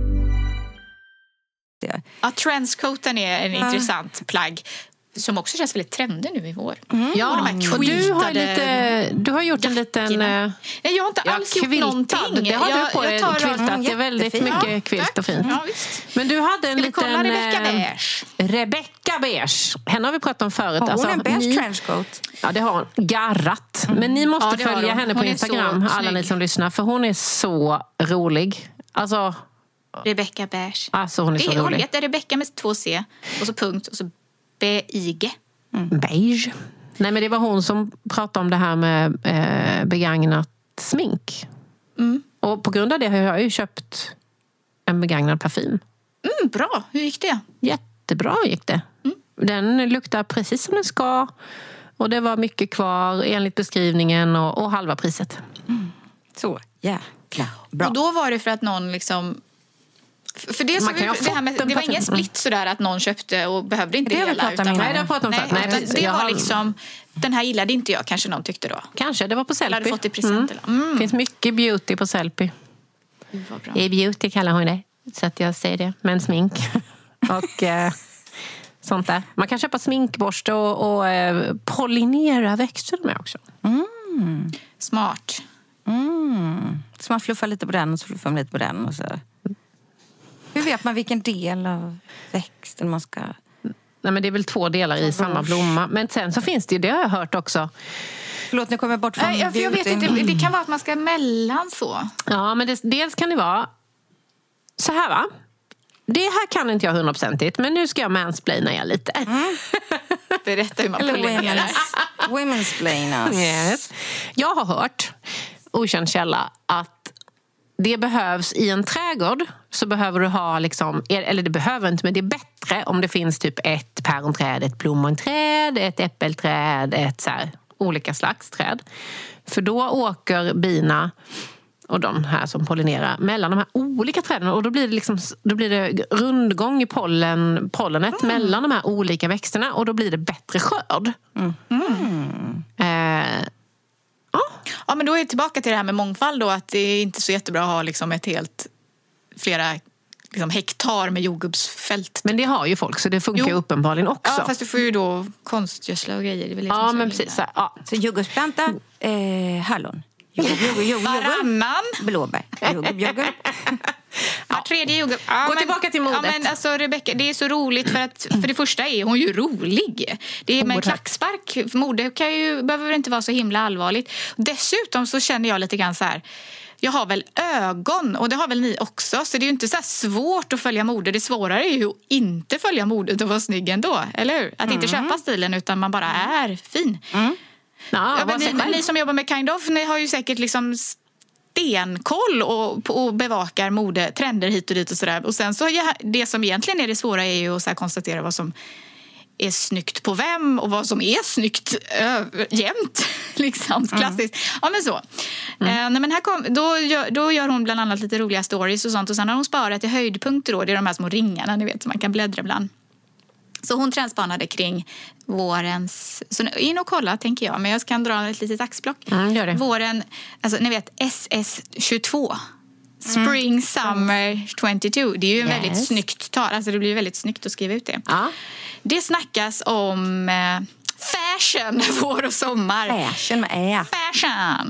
Ja, trenchcoaten är en uh. intressant plagg som också känns väldigt trendig nu i vår. Mm. Ja, och, och du har lite du har gjort en liten Nej, jag har inte ja, alls gjort någonting. Det har jag, du på dig kviltat. Mm, det är väldigt mycket ja, kvilt och fint. Ja, men du hade en liten Rebecca Beige. Rebecca Beige. Henne har vi pratat om förut. Har hon alltså, en beige ni, trenchcoat? Ja, det har hon. Garrat. Mm. Men ni måste ja, följa henne på Instagram, alla ni som lyssnar, för hon är så rolig. Alltså Rebecca Beige. Alltså hon är så det, rolig. Det heter Rebecca med två C och så punkt och så B I G. Mm. Beige. Nej, men det var hon som pratade om det här med eh, begagnat smink. Mm. Och på grund av det har jag ju köpt en begagnad parfym. Mm, bra. Hur gick det? Jättebra gick det. Mm. Den luktar precis som den ska. Och det var mycket kvar enligt beskrivningen och, och halva priset. Mm. Så jäkla bra. Och då var det för att någon liksom... För det, så, det, här med, det var ingen split sådär att någon köpte och behövde inte det dela. Utan, nej, det har pratat om nej, nej, utan det var liksom... Den här gillade inte jag, kanske någon tyckte då. Kanske, det var på Sellpy. Eller hade fått i present. Mm. Mm. Det finns mycket beauty på Sellpy. I beauty kallar hon det. Så att jag säger det. Men smink. och eh, sånt där. Man kan köpa sminkborste och, och eh, pollinera växter med också. Mm. Smart. Mm. Så man fluffar lite på den och så fluffar man lite på den. Och så. Hur vet man vilken del av växten man ska... Nej, men det är väl två delar i samma blomma. Men sen så finns det ju, det har jag hört också. Förlåt, nu kommer jag bort från Nej, jag, jag vet inte, det kan vara att man ska mellan så. Ja, men det, dels kan det vara så här, va? Det här kan inte jag hundraprocentigt, men nu ska jag mansplaina er lite. Mm. Berätta hur man Eller pollinerar. Women's plainas. Yes. Jag har hört, okänd källa, att det behövs i en trädgård, så behöver du ha liksom, eller det behöver inte, men det är bättre om det finns typ ett päronträd, ett plommonträd, ett äppelträd, ett så här, olika slags träd. För då åker bina och de här som pollinerar mellan de här olika träden, och då blir det liksom, då blir det rundgång i pollen, pollenet mm. mellan de här olika växterna, och då blir det bättre skörd. Mm. Mm. Eh, Ja, men då är det tillbaka till det här med mångfald då, att det är inte så jättebra att ha liksom ett helt flera liksom hektar med jordgubbsfält. Men det har ju folk, så det funkar jo. uppenbarligen också. Ja, fast du får ju då konstgödsla och grejer. Det är väl liksom ja, så men precis. Så, ja. så jordgubbsplanta, eh, hallon. Varannan. Blåbär. Jordgubb, jordgubb. Var tredje jordgubb. Ja, Gå men, tillbaka till modet. Ja, men alltså, Rebecca, det är så roligt för att för det första är hon ju rolig. Det är med klackspark. Mode kan ju, behöver inte vara så himla allvarligt. Dessutom så känner jag lite grann så här. Jag har väl ögon, och det har väl ni också. Så det är ju inte så här svårt att följa mode. Det svårare är ju att inte följa modet och vara snygg ändå. Eller hur? Att mm. inte köpa stilen, utan man bara är fin. Mm. Ja, ja, men ni, ni som jobbar med Kind of, ni har ju säkert liksom stenkoll och, och bevakar mode, trender hit och dit och sådär. Och sen så, ja, det som egentligen är det svåra är ju att så här konstatera vad som är snyggt på vem och vad som är snyggt äh, jämt. liksom, klassiskt. Mm. Ja, men så. Mm. Eh, nej, men här kom, då, gör, då gör hon bland annat lite roliga stories och sånt. Och sen har hon sparat till höjdpunkter då. Det är de här små ringarna, ni vet, som man kan bläddra bland. Så hon trendspanade kring vårens... Så in och kolla, tänker jag. Men jag kan dra ett litet axplock. Mm, gör det. Våren, alltså ni vet, S S tjugotvå. Spring, mm. Summer tjugotvå. Det är ju en yes. väldigt snyggt tal. Alltså det blir väldigt snyggt att skriva ut det. Ja. Det snackas om eh, fashion, vår och sommar. Fashion med ä. Fashion.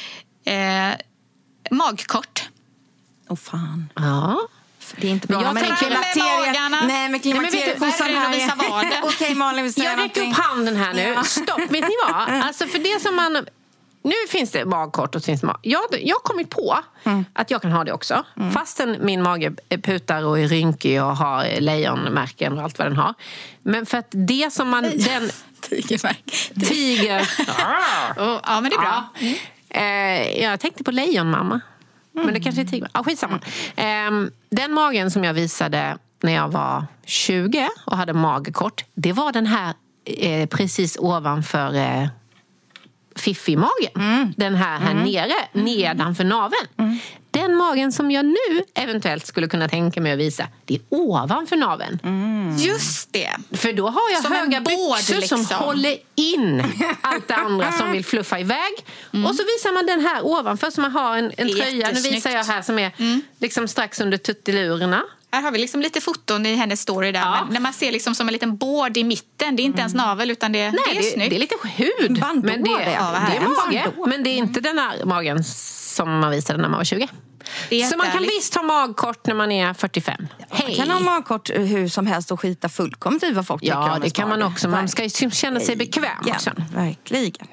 Eh, magkort. Åh oh, fan. Ja. Det är inte bra. Men jag men tänker med magarna. Nej, men klimakteriekossan här. Okej, okay, Malin vill säga jag räcker upp handen här nu. Ja. Stopp, vet ni vad? Alltså för det som man... Nu finns det magkort och finns mag... jag, jag har kommit på mm. att jag kan ha det också. Mm. Fastän min mage putar och är rynkig och har lejonmärken och allt vad den har. Men för att det som man... Den... Tigermärken. Tiger. oh, ja, men det är bra. Ja. Eh, jag tänkte på lejon, mamma. Mm. Men det kanske är tiger. Ja, skitsamma. Mm. Eh, den magen som jag visade när jag var tjugo och hade magkort, det var den här eh, precis ovanför... Eh, Fiffi-magen. Mm. Den här här mm. nere, nedanför naveln. Mm. Den magen som jag nu eventuellt skulle kunna tänka mig att visa, det är ovanför naveln. Mm. Just det. För då har jag som höga byxor liksom. Som håller in allt det andra som vill fluffa iväg. Mm. Och så visar man den här ovanför, så man har en, en tröja. Nu visar jag här som är mm. liksom strax under tuttilurerna. Här har vi liksom lite foton i hennes story där. Ja. Men när man ser liksom som en liten bård i mitten. Det är inte ens navel, utan det, Nej, det är det, snyggt. Det är lite hud. Bandå, men det, det, ja, det är mage. Men det är inte den här magen som man visade när man var tjugo. Så man kan visst ha magkort när man är fyrtiofem. Ja, man kan ha magkort hur som helst och skita fullkomligt i vad folk tycker. Ja, det kan man också. Man ska ju känna sig bekväm också. Verkligen.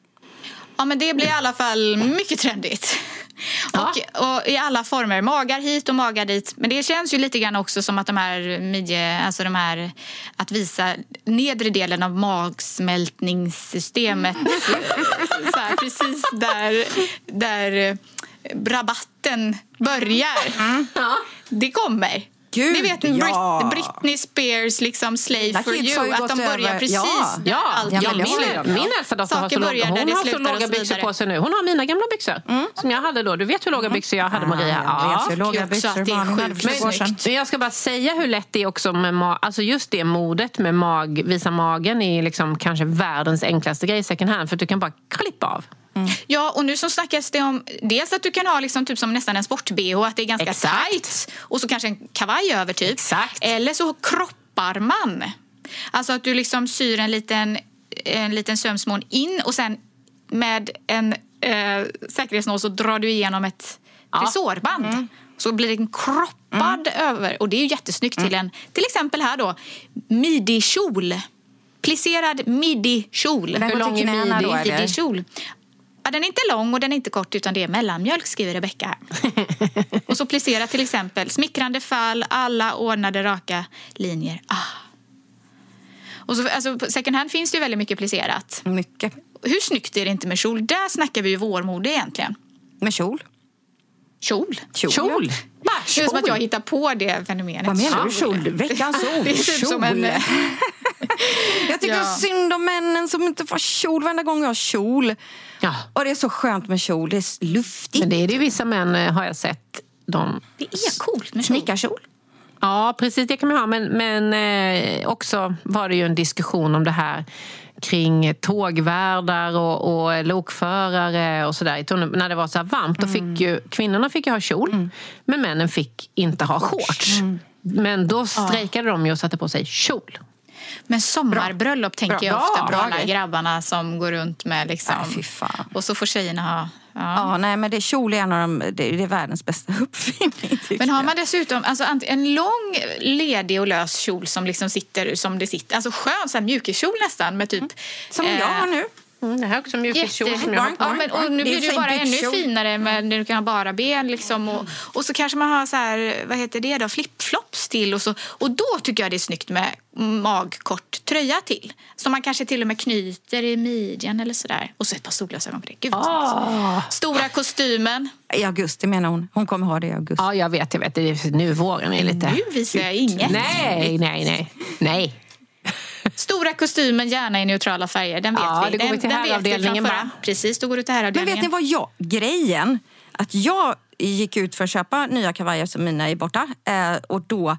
Ja, men det blir i alla fall mycket trendigt. Ja. Och, och i alla former, magar hit och magar dit. Men det känns ju lite grann också som att de här midje, alltså de här, att visa nedre delen av magsmältningssystemet så här, precis där, där rabatten börjar. Mm. Ja. Det kommer. gud, Ni vet ja. Brit- Britney Spears liksom Slave for you. Att de börjar över. precis Ja. där Ja, allt ja, tar min, slut. min äldsta dotter har så, låga, hon har så låga byxor på sig nu. Hon har mina gamla byxor mm. som jag hade då. Du vet hur låga byxor jag hade, Maria. Ja, jag låga byxor. Det är sjukt men, men jag ska bara säga hur lätt det är också med ma- alltså just det modet med mag, visa magen är liksom kanske världens enklaste grej second hand, för att du kan bara klippa av. Mm. Ja, och nu så snackas det om dels att du kan ha liksom typ som nästan en sport-B H, att det är ganska Exakt. tight och så kanske en kavaj över typ. Exakt. Eller så kroppar man. Alltså att du liksom syr en liten, en liten sömsmån in och sen med en eh, säkerhetsnål så drar du igenom ett ja. frisårband. Mm. Så blir det en kroppad mm. över, och det är ju jättesnyggt mm. till en, till exempel här då, midi-kjol. Plisserad midi-kjol. Hur lång är midi? Då, midi-kjol. Ja, den är inte lång och den är inte kort, utan det är mellanmjölk, skriver Rebecca här. Och så plissera till exempel smickrande fall, alla ordnade raka linjer. Ah. Och så, alltså, på second hand finns det ju väldigt mycket plisserat. Mycket. Hur snyggt är det inte med kjol? Där snackar vi ju vårmode egentligen. Med kjol? Kjol? Kjol? kjol. Bara, det är som att jag hittar på det fenomenet. Vad menar du? Kjol? Veckans sol? Det är typ som en... Jag tycker ja. synd om männen som inte får kjol varenda gång jag har kjol. Ja. Och det är så skönt med kjol. Det är luftigt. Men det är det ju vissa män, har jag sett. De... Det är coolt med snickarkjol. Ja, precis, det kan man ha. Men, men eh, också var det ju en diskussion om det här kring tågvärdar och, och lokförare och sådär. När det var så här varmt, då fick ju kvinnorna fick ju ha kjol, mm. men männen fick inte ha shorts. Mm. Men då strejkade ja. de ju och satte på sig kjol. Men sommarbröllop tänker bra. jag ofta på bra. alla grabbarna som går runt med liksom. Nej, fy fan. Och så får tjejerna ha. Ja, ja nej, men det kjol är en av de, det är, det är världens bästa uppfinning. Men har man dessutom alltså, en lång, ledig och lös kjol som liksom sitter som det sitter. Alltså skön, så här mjukeskjol nästan med typ. Mm. Som eh, jag har nu. Mm, det här är också mjukiskjol som jag har. Ja, men, och nu blir det ju bara ännu finare med, när du kan ha bara ben liksom, och, och så kanske man har så här, vad heter det då, flip-flops till och så, och då tycker jag det är snyggt med magkort tröja till, som man kanske till och med knyter i midjan eller sådär, och så ett par solglasögon på det. Gud vad oh. Stora kostymen i augusti menar hon. Hon kommer ha det i augusti. Ja, jag vet, jag vet. Det är nu våren är lite. Nu visar jag inget. Nej, nej, nej. Nej. Stora kostymen, gärna i neutrala färger. Den vet ja, vi. det går vi till herravdelningen bara. Precis, då går du till herravdelningen. Men vet ni vad jag... Grejen, att jag gick ut för att köpa nya kavajer som mina är borta. Eh, och då...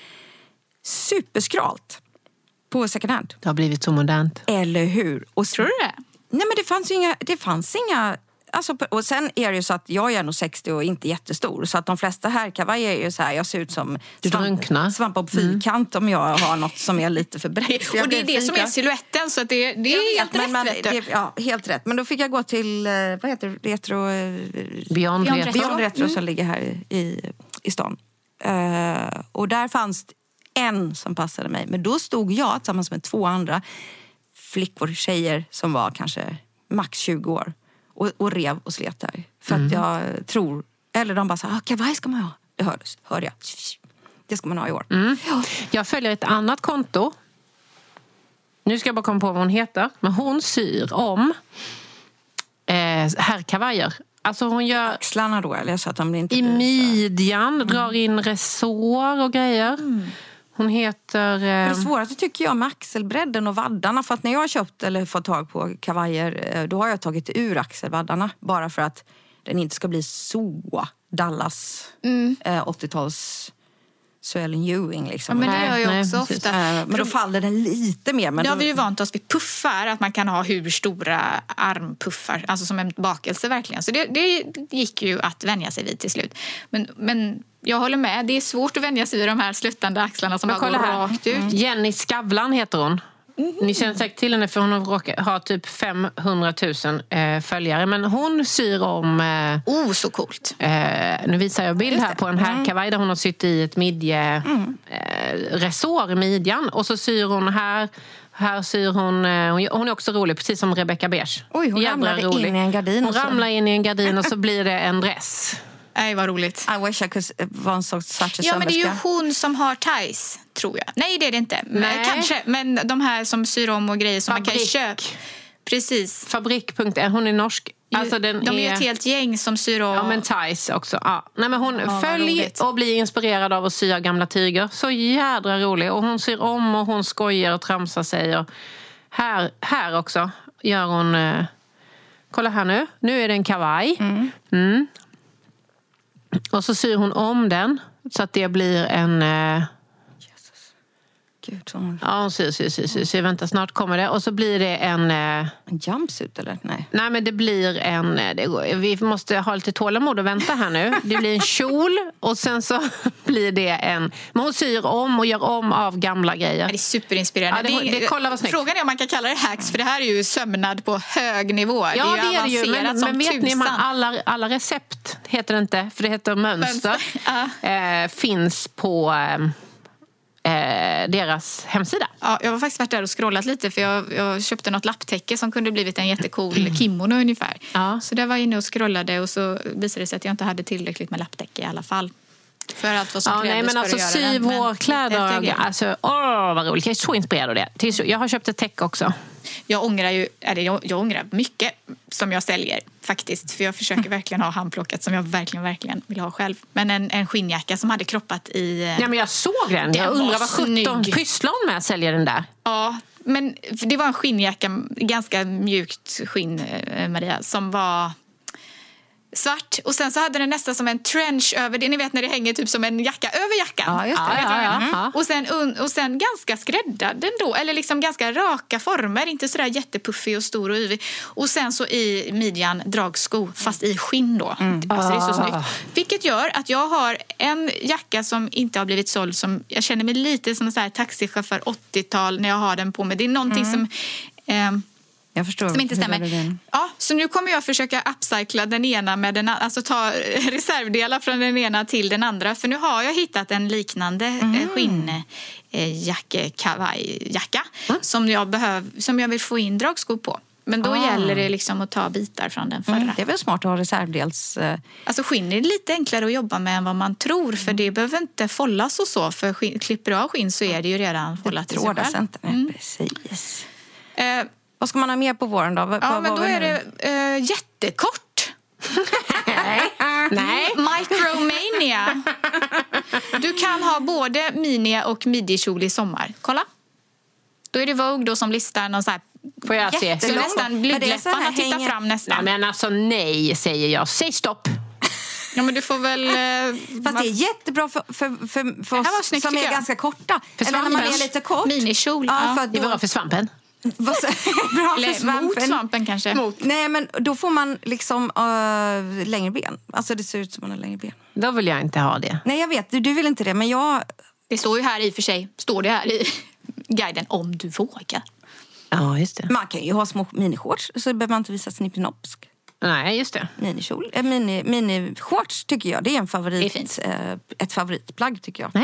Superskralt. På second hand. Det har blivit så modernt. Eller hur? Och tror du det? Nej, men det fanns ju inga... Det fanns inga... Alltså, och sen är det ju så att jag är nog sextio och inte jättestor. Så att de flesta här kavajer är ju så här, jag ser ut som svamp, svampar på fyrkant mm. om jag har något som är lite för brett. Och det är det fyrkant. Som är siluetten, så att det, det är helt rätt. Men, det, ja, helt rätt. Men då fick jag gå till, vad heter det? Retro... Beyond, Beyond Retro. Beyond Retro mm. som ligger här i, i stan. Uh, och där fanns en som passade mig. Men då stod jag tillsammans med två andra flickor, tjejer som var kanske max tjugo år. Och, och rev och slet där. För mm. att jag tror... Eller de bara sa, okej, vad ska man ha? Det hördes, hörde jag. Det ska man ha i år. Mm. Jag följer ett annat konto. Nu ska jag bara komma på vad hon heter. Men hon syr om eh, herrkavajer. Alltså hon gör... Axlarna då, eller så att de inte... I midjan, mm. drar in resår och grejer. Mm. Hon heter... Eh... Det svåraste tycker jag med axelbredden och vaddarna. För att när jag har köpt eller fått tag på kavajer, då har jag tagit ur axelvaddarna. Bara för att den inte ska bli så Dallas mm. eh, åttio-tals Suellen Ewing liksom. Ja, men det gör jag också nej, ofta. Eh, men då faller den lite mer. Men då då... har vi ju vant oss vid puffar. Att man kan ha hur stora armpuffar. Alltså som en bakelse verkligen. Så det, det gick ju att vänja sig vid till slut. Men... men jag håller med. Det är svårt att vänja sig vid de här sluttande axlarna som bara går rakt ut. Mm. Jenny Skavlan heter hon. Mm. Ni känner säkert till henne för hon har, har typ femhundratusen eh, följare. Men hon syr om... Eh, oh, så coolt. Eh, nu visar jag bild här på en herrkavaj där hon har sytt i ett midje... Mm. Eh, resår i midjan. Och så syr hon här... Här syr hon... Eh, hon är också rolig, precis som Rebecca Beige. Oj, hon ramlade rolig. in i en gardin. Hon ramlar in i en gardin och så blir det en dress. Nej, vad roligt. I wish I could vara en sorts sömmerska. Ja, men det är ju hon som har ties, tror jag. Nej, det är det inte. Men, kanske. Men de här som syr om och grejer som Fabrik. Man kan köpa. Precis. Fabrik punkt se. Hon är norsk. Alltså, den de är ju är ett helt gäng som syr om. Ja, men Thais också. Ja. Nej, men hon Ja, följer och blir inspirerad av att sy gamla tyger. Så jädra rolig. Och hon syr om och hon skojar och tramsar sig. Och här, här också gör hon... Eh, kolla här nu. Nu är det en kavaj. Mm. Mm. Och så syr hon om den. Så att det blir en... Eh, Gud, hon... Ja, hon syr, syr, syr, syr, syr. Vänta, snart kommer det. Och så blir det en... Eh... En jumpsuit eller? Nej. Nej, men det blir en... Det går, vi måste ha lite tålamod och vänta här nu. Det blir en kjol och sen så blir det en... Men hon syr om och gör om av gamla grejer. Ja, det är superinspirerande. Ja, det, det, kolla vad snyggt. Frågan är om man kan kalla det hacks, för det här är ju sömnad på hög nivå. Ja, det är ju det är det ju. Men, men vet tusan. ni, man, alla, alla recept heter det inte, för det heter mönster. mönster. Ja. Eh, finns på... Eh, Eh, deras hemsida. Ja, jag har faktiskt varit där och scrollat lite, för jag, jag köpte något lapptäcke som kunde blivit en jättecool kimono ungefär. Ja. Så där var jag inne och scrollade och så visade det sig att jag inte hade tillräckligt med lapptäcke i alla fall. För allt vad som ja, nej, men alltså sy vårkläder, alltså, åh vad roligt, jag är så inspirerad av det. Jag har köpt ett täcke också. Jag ångrar ju, eller jag, jag ångrar mycket som jag säljer faktiskt, för jag försöker verkligen ha handplockat som jag verkligen, verkligen vill ha själv. Men en, en skinnjacka som hade kroppat i... Ja, men jag såg den, jag undrar vad sjutton pysslar hon med att sälja den där? Ja, men det var en skinnjacka, ganska mjukt skinn, Maria, som var... svart, och sen så hade den nästan som en trench över det. Ni vet när det hänger typ som en jacka över jackan. Ja, just det. Ja, ja, ja. Mm. Och, sen, och sen ganska skräddad ändå. Eller liksom ganska raka former. Inte sådär jättepuffig och stor och yvig. Och sen så i midjan dragsko, fast i skinn då. Mm. Alltså det är så snyggt. Vilket gör att jag har en jacka som inte har blivit såld. Som jag känner mig lite som en sån här taxichaufför åttiotal när jag har den på mig. Det är någonting mm. som... Eh, Jag förstår. Som inte stämmer. Ja, så nu kommer jag försöka upcycla den ena med den andra. Alltså ta reservdelar från den ena till den andra. För nu har jag hittat en liknande mm. skinnjacka, kavajjacka. Mm. Som jag behöv, som jag vill få in dragskor på. Men då ah. gäller det liksom att ta bitar från den förra. Mm, det är väl smart att ha reservdels... Alltså skinn är lite enklare att jobba med än vad man tror. För det behöver inte follas och så. För skinn, klipper du av skinn så är det ju redan follat i sig själv. Inte. Mm. Precis. Eh, Vad ska man ha med på våren då? Ja, vad, men då är det uh, jättekort. Nej. Nej. Micromania. Du kan ha både mini och midi-kjol i sommar. Kolla. Då är det Vogue då som listar någon så här... Får jag se? Så nästan blygdläpparna tittar hänger... fram nästan. Nej, men alltså nej, säger jag. Säg stopp. Ja, men du får väl... Uh, Fast det är jättebra för, för, för, för oss snyggt, som är jag. ganska korta. För Eller när man är lite kort. Minikjol. Ja, ja. För då... Det var för svampen. Bra Eller svampen. Mot svampen kanske. Mot. Nej, men då får man liksom uh, längre ben. Alltså det ser ut som man har längre ben. Då vill jag inte ha det. Nej, jag vet. Du, du vill inte det, men jag... Det står ju här i och för sig. Står det här i guiden om du vågar. Ja, just det. Man kan ju ha små minishorts så behöver man inte visa snippinopsk. Nej, just det. Minikjol. Äh, mini, mini-shorts tycker jag. Det är en favorit. Det är äh, ett favoritplagg tycker jag. Nej.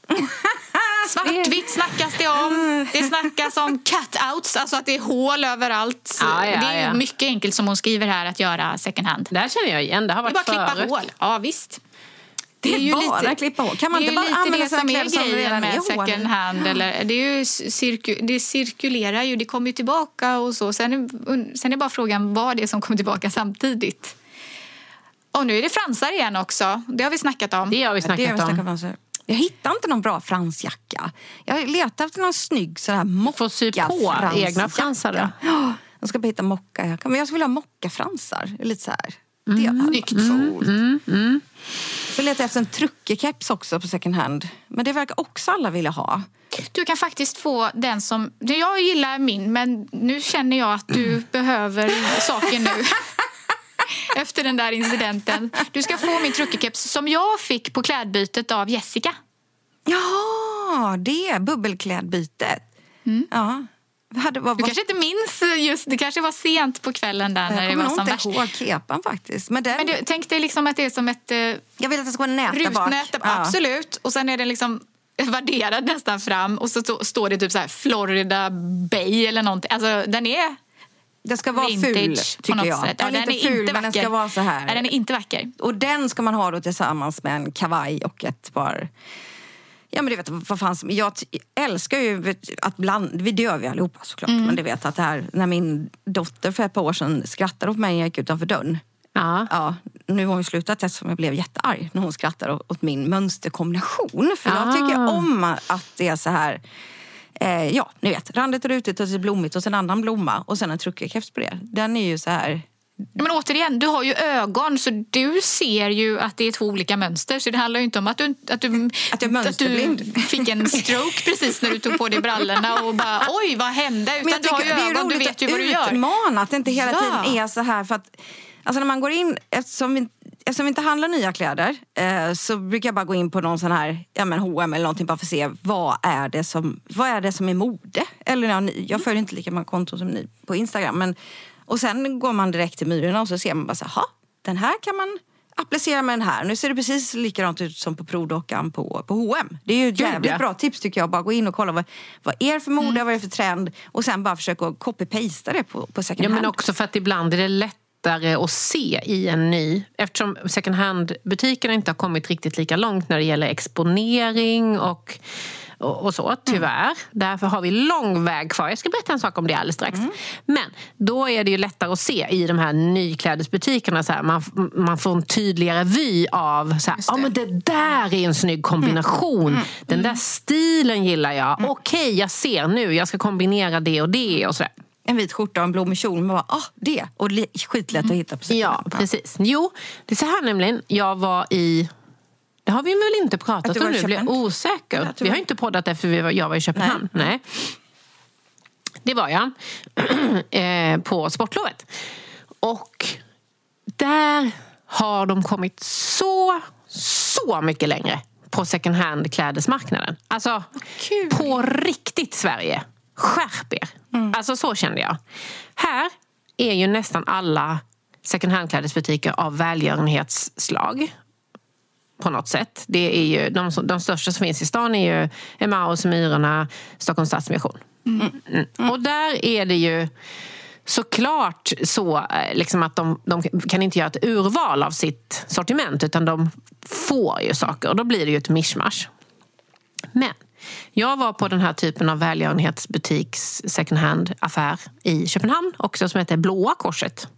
Svartvitt snackas det om. Det snackas om cutouts, alltså att det är hål överallt. Ja, ja, det är ja. mycket enkelt som hon skriver här att göra second hand. Där känner jag igen. Det har varit det är bara förut. klippa hål. Ja, visst. Det är, det är ju bara lite, klippa hål. Kan man inte bara använda det som är grejen med second hand? Eller, det, är ju cirku, det cirkulerar ju, det kommer ju tillbaka och så. Sen är, sen är bara frågan vad det är som kommer tillbaka samtidigt. Och nu är det fransar igen också. Det har vi snackat om. Det har vi snackat det har vi snackat om. om. Jag hittar inte någon bra fransjacka. Jag letar efter någon snygg sådär mocka. Får sy på egna fransar då? Ja, jag ska bara hitta mocka. Men jag skulle vilja ha mockafransar. Lite så här. Mm. Det är snyggt. Mm, mm, mm. Så letar jag efter en truckekeps också på second hand. Men det verkar också alla vilja ha. Du kan faktiskt få den som... Jag gillar min, men nu känner jag att du behöver saker nu. Efter den där incidenten. Du ska få min truckerkeps som jag fick på klädbytet av Jessica. Ja, det bubbelklädbytet. Mm. Ja. Hade, var, du kanske inte minns just, det kanske var sent på kvällen där när det var som värst. Jag kommer inte ihåg kepan faktiskt. Men, den... Men du, tänk dig liksom att det är som ett... Jag vill att det ska vara näta bak. Rutnäta, ja. Absolut. Och sen är den liksom värderad nästan fram. Och så t- står det typ så här Florida Bay eller någonting. Alltså den är... Det ska vara vintage, ful, tycker jag. Sätt. Ja, den, den är ful, inte men den ska vara så här. Ja, den är inte vacker. Och den ska man ha då tillsammans med en kavaj och ett par Ja, men du vet, vad fan som, jag älskar ju att bland, vi dör vi allihopa såklart, mm. men du vet att det här, när min dotter för ett par år sedan skrattade åt mig när jag gick utanför dörren. Ja. Ja, nu har hon slutat eftersom jag blev jättearg när hon skrattar åt min mönsterkombination. För jag tycker om att det är så här, eh, ja, ni vet, randet är rutigt och så blommigt och sen en annan blomma och sen en truckerkeps på det. Den är ju så här... Men återigen, du har ju ögon så du ser ju att det är två olika mönster. Så det handlar ju inte om att du, att du, att jag att du fick en stroke precis när du tog på dig brallorna och bara, oj vad hände? Utan men du har ju ögon, du vet ju vad du gör. Utmana, att det inte hela ja. tiden är så här. För att, alltså när man går in, eftersom vi, eftersom vi inte handlar nya kläder eh, så brukar jag bara gå in på någon sån här ja, men H och M eller någonting bara för att se vad är det som, vad är det som är mode. Eller ja, jag följer inte lika många konton som ni på Instagram, men och sen går man direkt till Myrorna och så ser man bara så här, den här kan man applicera med den här. Nu ser det precis likadant ut som på prodockan på, på H och M. Det är ju ett jävligt ja. bra tips tycker jag. Bara gå in och kolla vad, vad är det för mode, mm. vad är det för trend och sen bara försöka copy-pasta det på, på second hand. Ja, men också för att ibland är det lättare att se i en ny, eftersom second hand-butikerna inte har kommit riktigt lika långt när det gäller exponering och och så, tyvärr. Mm. Därför har vi lång väg kvar. Jag ska berätta en sak om det alldeles strax. Mm. Men då är det ju lättare att se i de här nyklädesbutikerna så här, man, man får en tydligare vy av så här, ja, men det där är en snygg kombination. Mm. Den där stilen gillar jag. Mm. Okej, jag ser nu. Jag ska kombinera det och det och så där. En vit skjorta och en blommig kjol. Man bara, ah, det. Och skitlätt att hitta på sig. Ja, precis. Jo, det är så här nämligen. Jag var i... Det har vi väl inte pratat om nu, blir osäker. Vi har inte poddat efter vi var, jag var i Köpenhamn. Nej. Nej. Det var jag. eh, på sportlovet. Och där har de kommit så, så mycket längre på second hand klädesmarknaden. Alltså, kul. På riktigt Sverige. Skärp er. Mm. Alltså så kände jag. Här är ju nästan alla second hand klädesbutiker av välgörenhetsslag. På något sätt. Det är ju, de, de största som finns i stan är ju Emmaus, Myrorna, Stockholms Stadsmission. Mm. Mm. Och där är det ju såklart så liksom att de, de kan inte göra ett urval av sitt sortiment utan de får ju saker och då blir det ju ett mishmash. Men jag var på den här typen av välgörenhetsbutiks second hand affär i Köpenhamn också som heter Blåa korset.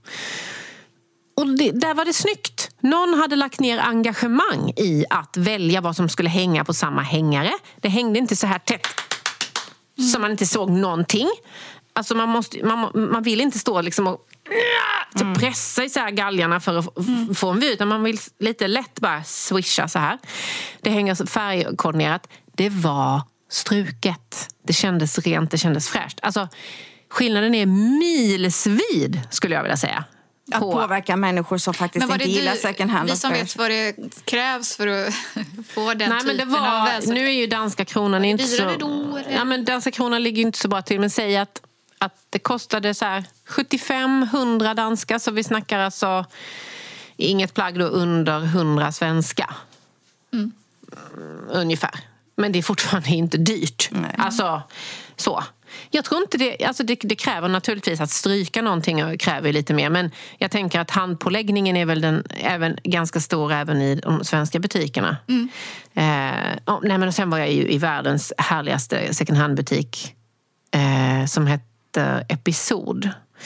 Och det, där var det snyggt. Någon hade lagt ner engagemang i att välja vad som skulle hänga på samma hängare. Det hängde inte så här tätt mm. så man inte såg någonting. Alltså man, måste, man, man vill inte stå liksom och mm. pressa i så här galgarna för att mm. få en vy. Utan man vill lite lätt bara swisha så här. Det hänger färgkoordinerat. Det var struket. Det kändes rent, det kändes fräscht. Alltså skillnaden är milsvid skulle jag vilja säga. Att på. påverka människor som faktiskt inte gillar second hand. Vi som vet vad det krävs för att få den Nej, men det typen var, av välsök. Nu är ju danska kronan inte så... Då, ja, men danska kronan ligger inte så bra till. Men säg att, att det kostade så här sjuttiofem hundra danska. Så vi snackar alltså inget plagg då under hundra svenska. Mm. Ungefär. Men det är fortfarande inte dyrt. Nej. Alltså, så... Jag tror inte det, alltså det, det kräver naturligtvis att stryka någonting och kräver lite mer. Men jag tänker att handpåläggningen är väl den, även ganska stor även i de svenska butikerna. Mm. Eh, och, nej, men och sen var jag ju i världens härligaste second hand butik eh, som hette Episod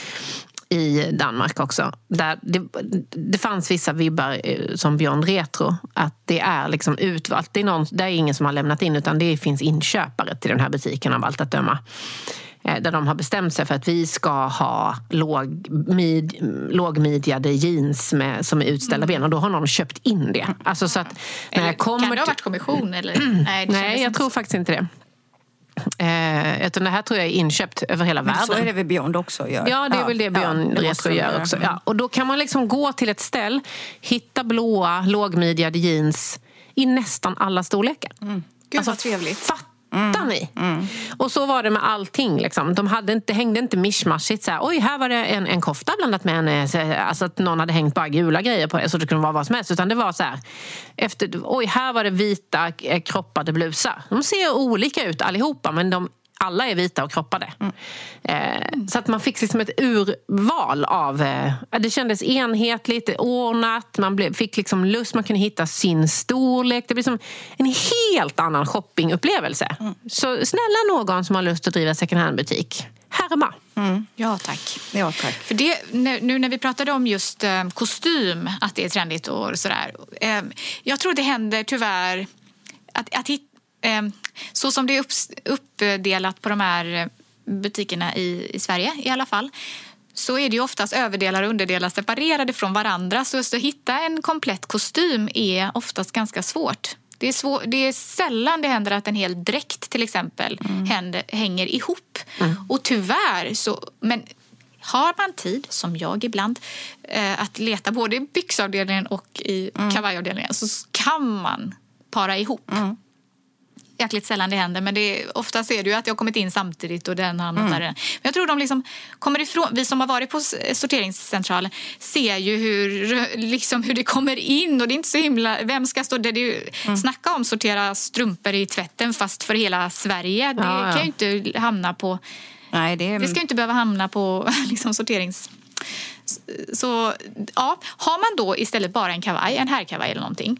i Danmark också. Där det, det fanns vissa vibbar som Beyond Retro. Att det är liksom utvalt. Det är, någon, det är ingen som har lämnat in utan det finns inköpare till den här butiken av allt att döma. Där de har bestämt sig för att vi ska ha låg, mid, lågmidjade jeans med, som är utställda ben. Och då har någon köpt in det. Alltså så att när jag kommer kan det ha varit kommission? Eller? Nej, Nej jag tror så. faktiskt inte det. Eh, utan det här tror jag är inköpt över hela men världen. Så är det väl Beyond också gör. Ja, det är ja. väl det Beyond ja, Retro gör också. Ja. Och då kan man liksom gå till ett ställ, hitta blåa, lågmidjade jeans i nästan alla storlekar. Mm. Gud alltså, vad trevligt. Fattar mm. ni? Mm. Och så var det med allting. Liksom. De hade inte, hängde inte mishmashigt. Så här, oj, här var det en, en kofta blandat med en... Så, alltså att någon hade hängt bara gula grejer på det så det kunde vara vad som helst. Utan det var så här... Efter, oj, här var det vita kroppade blusar. De ser olika ut allihopa men de alla är vita och kroppade. Mm. Eh, så att man fick liksom ett urval av... Eh, det kändes enhetligt, ordnat. Man blev, fick liksom lust, man kunde hitta sin storlek. Det blev som en helt annan shoppingupplevelse. Mm. Så snälla någon som har lust att driva second hand-butik. Härma. Mm. Ja, tack. Ja, tack. För det, nu när vi pratade om just eh, kostym, att det är trendigt och sådär. Eh, jag tror det händer tyvärr att, att hitta... Så som det är uppdelat på de här butikerna i, i Sverige i alla fall, så är det ju oftast överdelar och underdelar separerade från varandra. Så att hitta en komplett kostym är oftast ganska svårt. Det är, svår, det är sällan det händer att en hel dräkt till exempel mm. händer, hänger ihop. Mm. Och tyvärr så... Men har man tid, som jag ibland, att leta både i byxavdelningen och i mm. kavajavdelningen, så kan man para ihop. Mm. Jäkligt sällan det händer, men det är, ofta ser du att jag har kommit in samtidigt och den hamnar mm. där. Men jag tror de liksom kommer ifrån, vi som har varit på sorteringscentralen ser ju hur, liksom hur det kommer in, och det är inte så himla, vem ska stå där? Det är ju, mm. snacka om sortera strumpor i tvätten fast för hela Sverige. Det ja, kan ja. ju inte hamna på, nej, det, är... det ska ju inte behöva hamna på liksom sorterings... Så ja, har man då istället bara en kavaj, en herrkavaj eller någonting,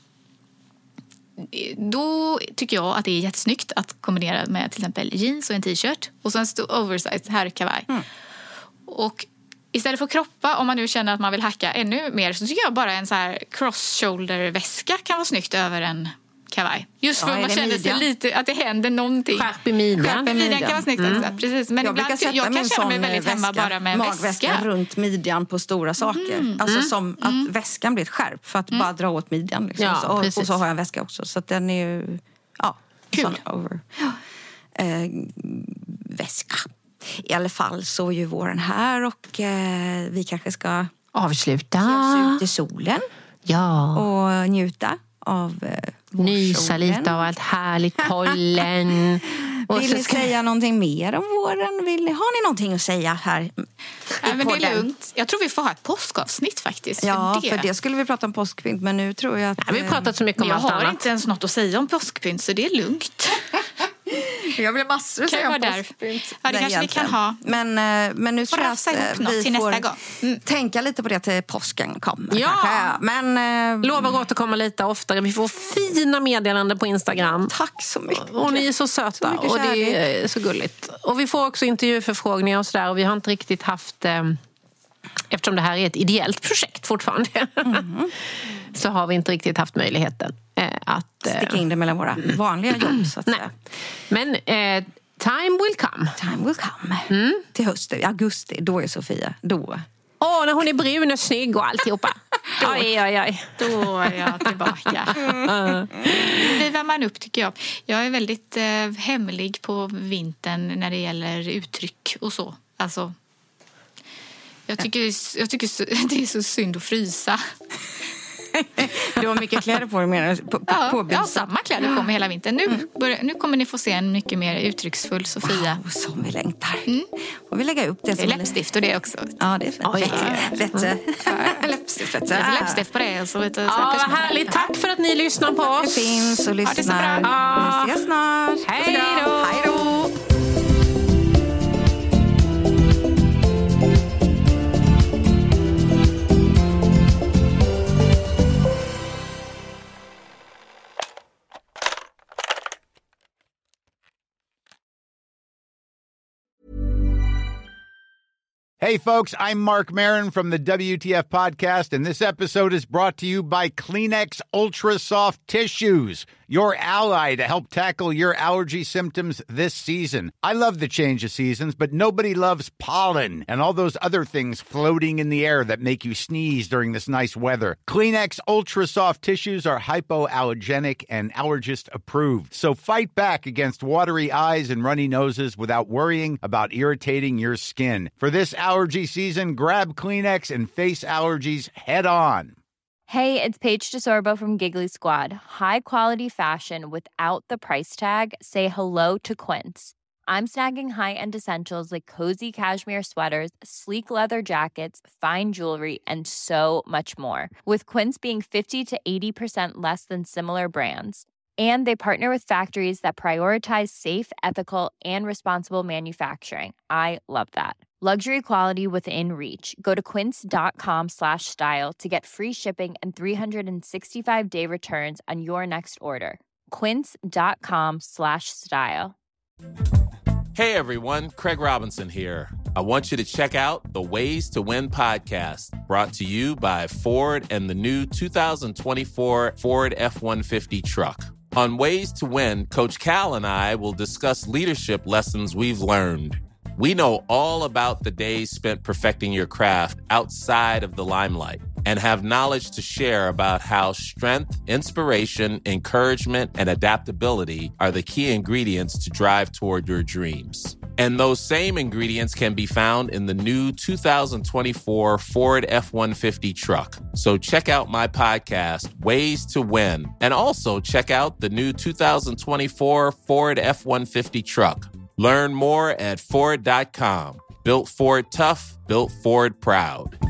då tycker jag att det är jättesnyggt att kombinera med till exempel jeans och en t-shirt och så en stor oversized herrkavaj. Mm. Och istället för att kroppa, om man nu känner att man vill hacka ännu mer, så tycker jag bara en så här cross-shoulder-väska kan vara snyggt över en kavaj. Just för ja, att man känner sig lite att det händer någonting. Skärp i midjan. Skärp i midjan kan vara snyggt mm. också. Precis. Men jag, ibland, jag kan känna mig väldigt väska, hemma bara med magväska väska. runt midjan på stora saker. Mm. Alltså mm. som att mm. väskan blir ett skärp för att mm. bara dra åt midjan. Liksom. Ja, så, och, och så har jag en väska också. Så att den är ju... Ja, kul. Over. Eh, väska. I alla fall så är ju våren här och eh, vi kanske ska avsluta. Ut i solen. Ja. Och njuta av eh, nysa lite av allt härligt pollen. Och vill ni ska... säga någonting mer om våren? Vill ni, har ni någonting att säga här? Nej, men det är lugnt. Jag tror vi får ha ett påskavsnitt faktiskt. Ja, för det, för det skulle vi prata om påskpynt, men nu tror jag att... Nej, vi har pratat så mycket om jag allt har annat. inte ens något att säga om påskpynt, så det är lugnt. Jag vill massor att säga om påskpynt. Ja, det kanske vi kan ha. Men, men nu tror jag att vi till får nästa gång. Mm. tänka lite på det till påsken kommer. Ja, kanske. Men lovar att återkomma lite oftare. Vi får fina meddelanden på Instagram. Tack så mycket. Och ni är så söta. Så och det är så gulligt. Och vi får också intervjuförfrågningar och sådär. Och vi har inte riktigt haft... Eh, eftersom det här är ett ideellt projekt fortfarande. Mm. så har vi inte riktigt haft möjligheten eh, att... Eh, sticka in det mellan våra vanliga jobb, så att nej. säga. Men eh, time will come. Time will come. Mm. Till hösten, augusti, då är Sofia. Då. Åh, oh, när hon är brun och snygg och alltihopa. då, oj, oj, oj. Då är jag tillbaka. Mm. Livar man upp, tycker jag. Jag är väldigt eh, hemlig på vintern när det gäller uttryck och så. Alltså... Jag tycker, jag tycker det är så synd att frysa. Du har mycket kläder på dig, menar på, på, ja, på jag har samma kläder på mig hela vintern. Nu, börjar, nu kommer ni få se en mycket mer uttrycksfull Sofia. Wow, som vi längtar. Mm. Och vi lägger upp det. Det är läppstift och det också. Ja, det är fett. Oh, rätt. Rätt. Läppstift. Lite läppstift på det. Och så lite, ja, vad härligt. Tack för att ni lyssnar på oss. Det finns och lyssnar. Ja, vi ses snart. Hej då. Hej då. Hey, folks, I'm Mark Maron from the W T F Podcast, and this episode is brought to you by Kleenex Ultra Soft Tissues, your ally to help tackle your allergy symptoms this season. I love the change of seasons, but nobody loves pollen and all those other things floating in the air that make you sneeze during this nice weather. Kleenex Ultra Soft Tissues are hypoallergenic and allergist approved, so fight back against watery eyes and runny noses without worrying about irritating your skin. For this allergy season, grab Kleenex and face allergies head on. Hey, it's Paige DeSorbo from Giggly Squad. High quality fashion without the price tag. Say hello to Quince. I'm snagging high-end essentials like cozy cashmere sweaters, sleek leather jackets, fine jewelry, and so much more. With Quince being fifty to eighty percent less than similar brands. And they partner with factories that prioritize safe, ethical, and responsible manufacturing. I love that. Luxury quality within reach. Go to quince.com slash style to get free shipping and three sixty-five day returns on your next order. Quince.com slash style. Hey everyone, Craig Robinson here. I want you to check out the Ways to Win podcast, brought to you by Ford and the new two thousand twenty-four Ford F one fifty truck. On Ways to Win, Coach Cal and I will discuss leadership lessons we've learned. We know all about the days spent perfecting your craft outside of the limelight and have knowledge to share about how strength, inspiration, encouragement, and adaptability are the key ingredients to drive toward your dreams. And those same ingredients can be found in the new two thousand twenty-four Ford F one fifty truck. So check out my podcast, Ways to Win, and also check out the new two thousand twenty-four Ford F one fifty truck. Learn more at Ford dot com. Built Ford tough, built Ford proud.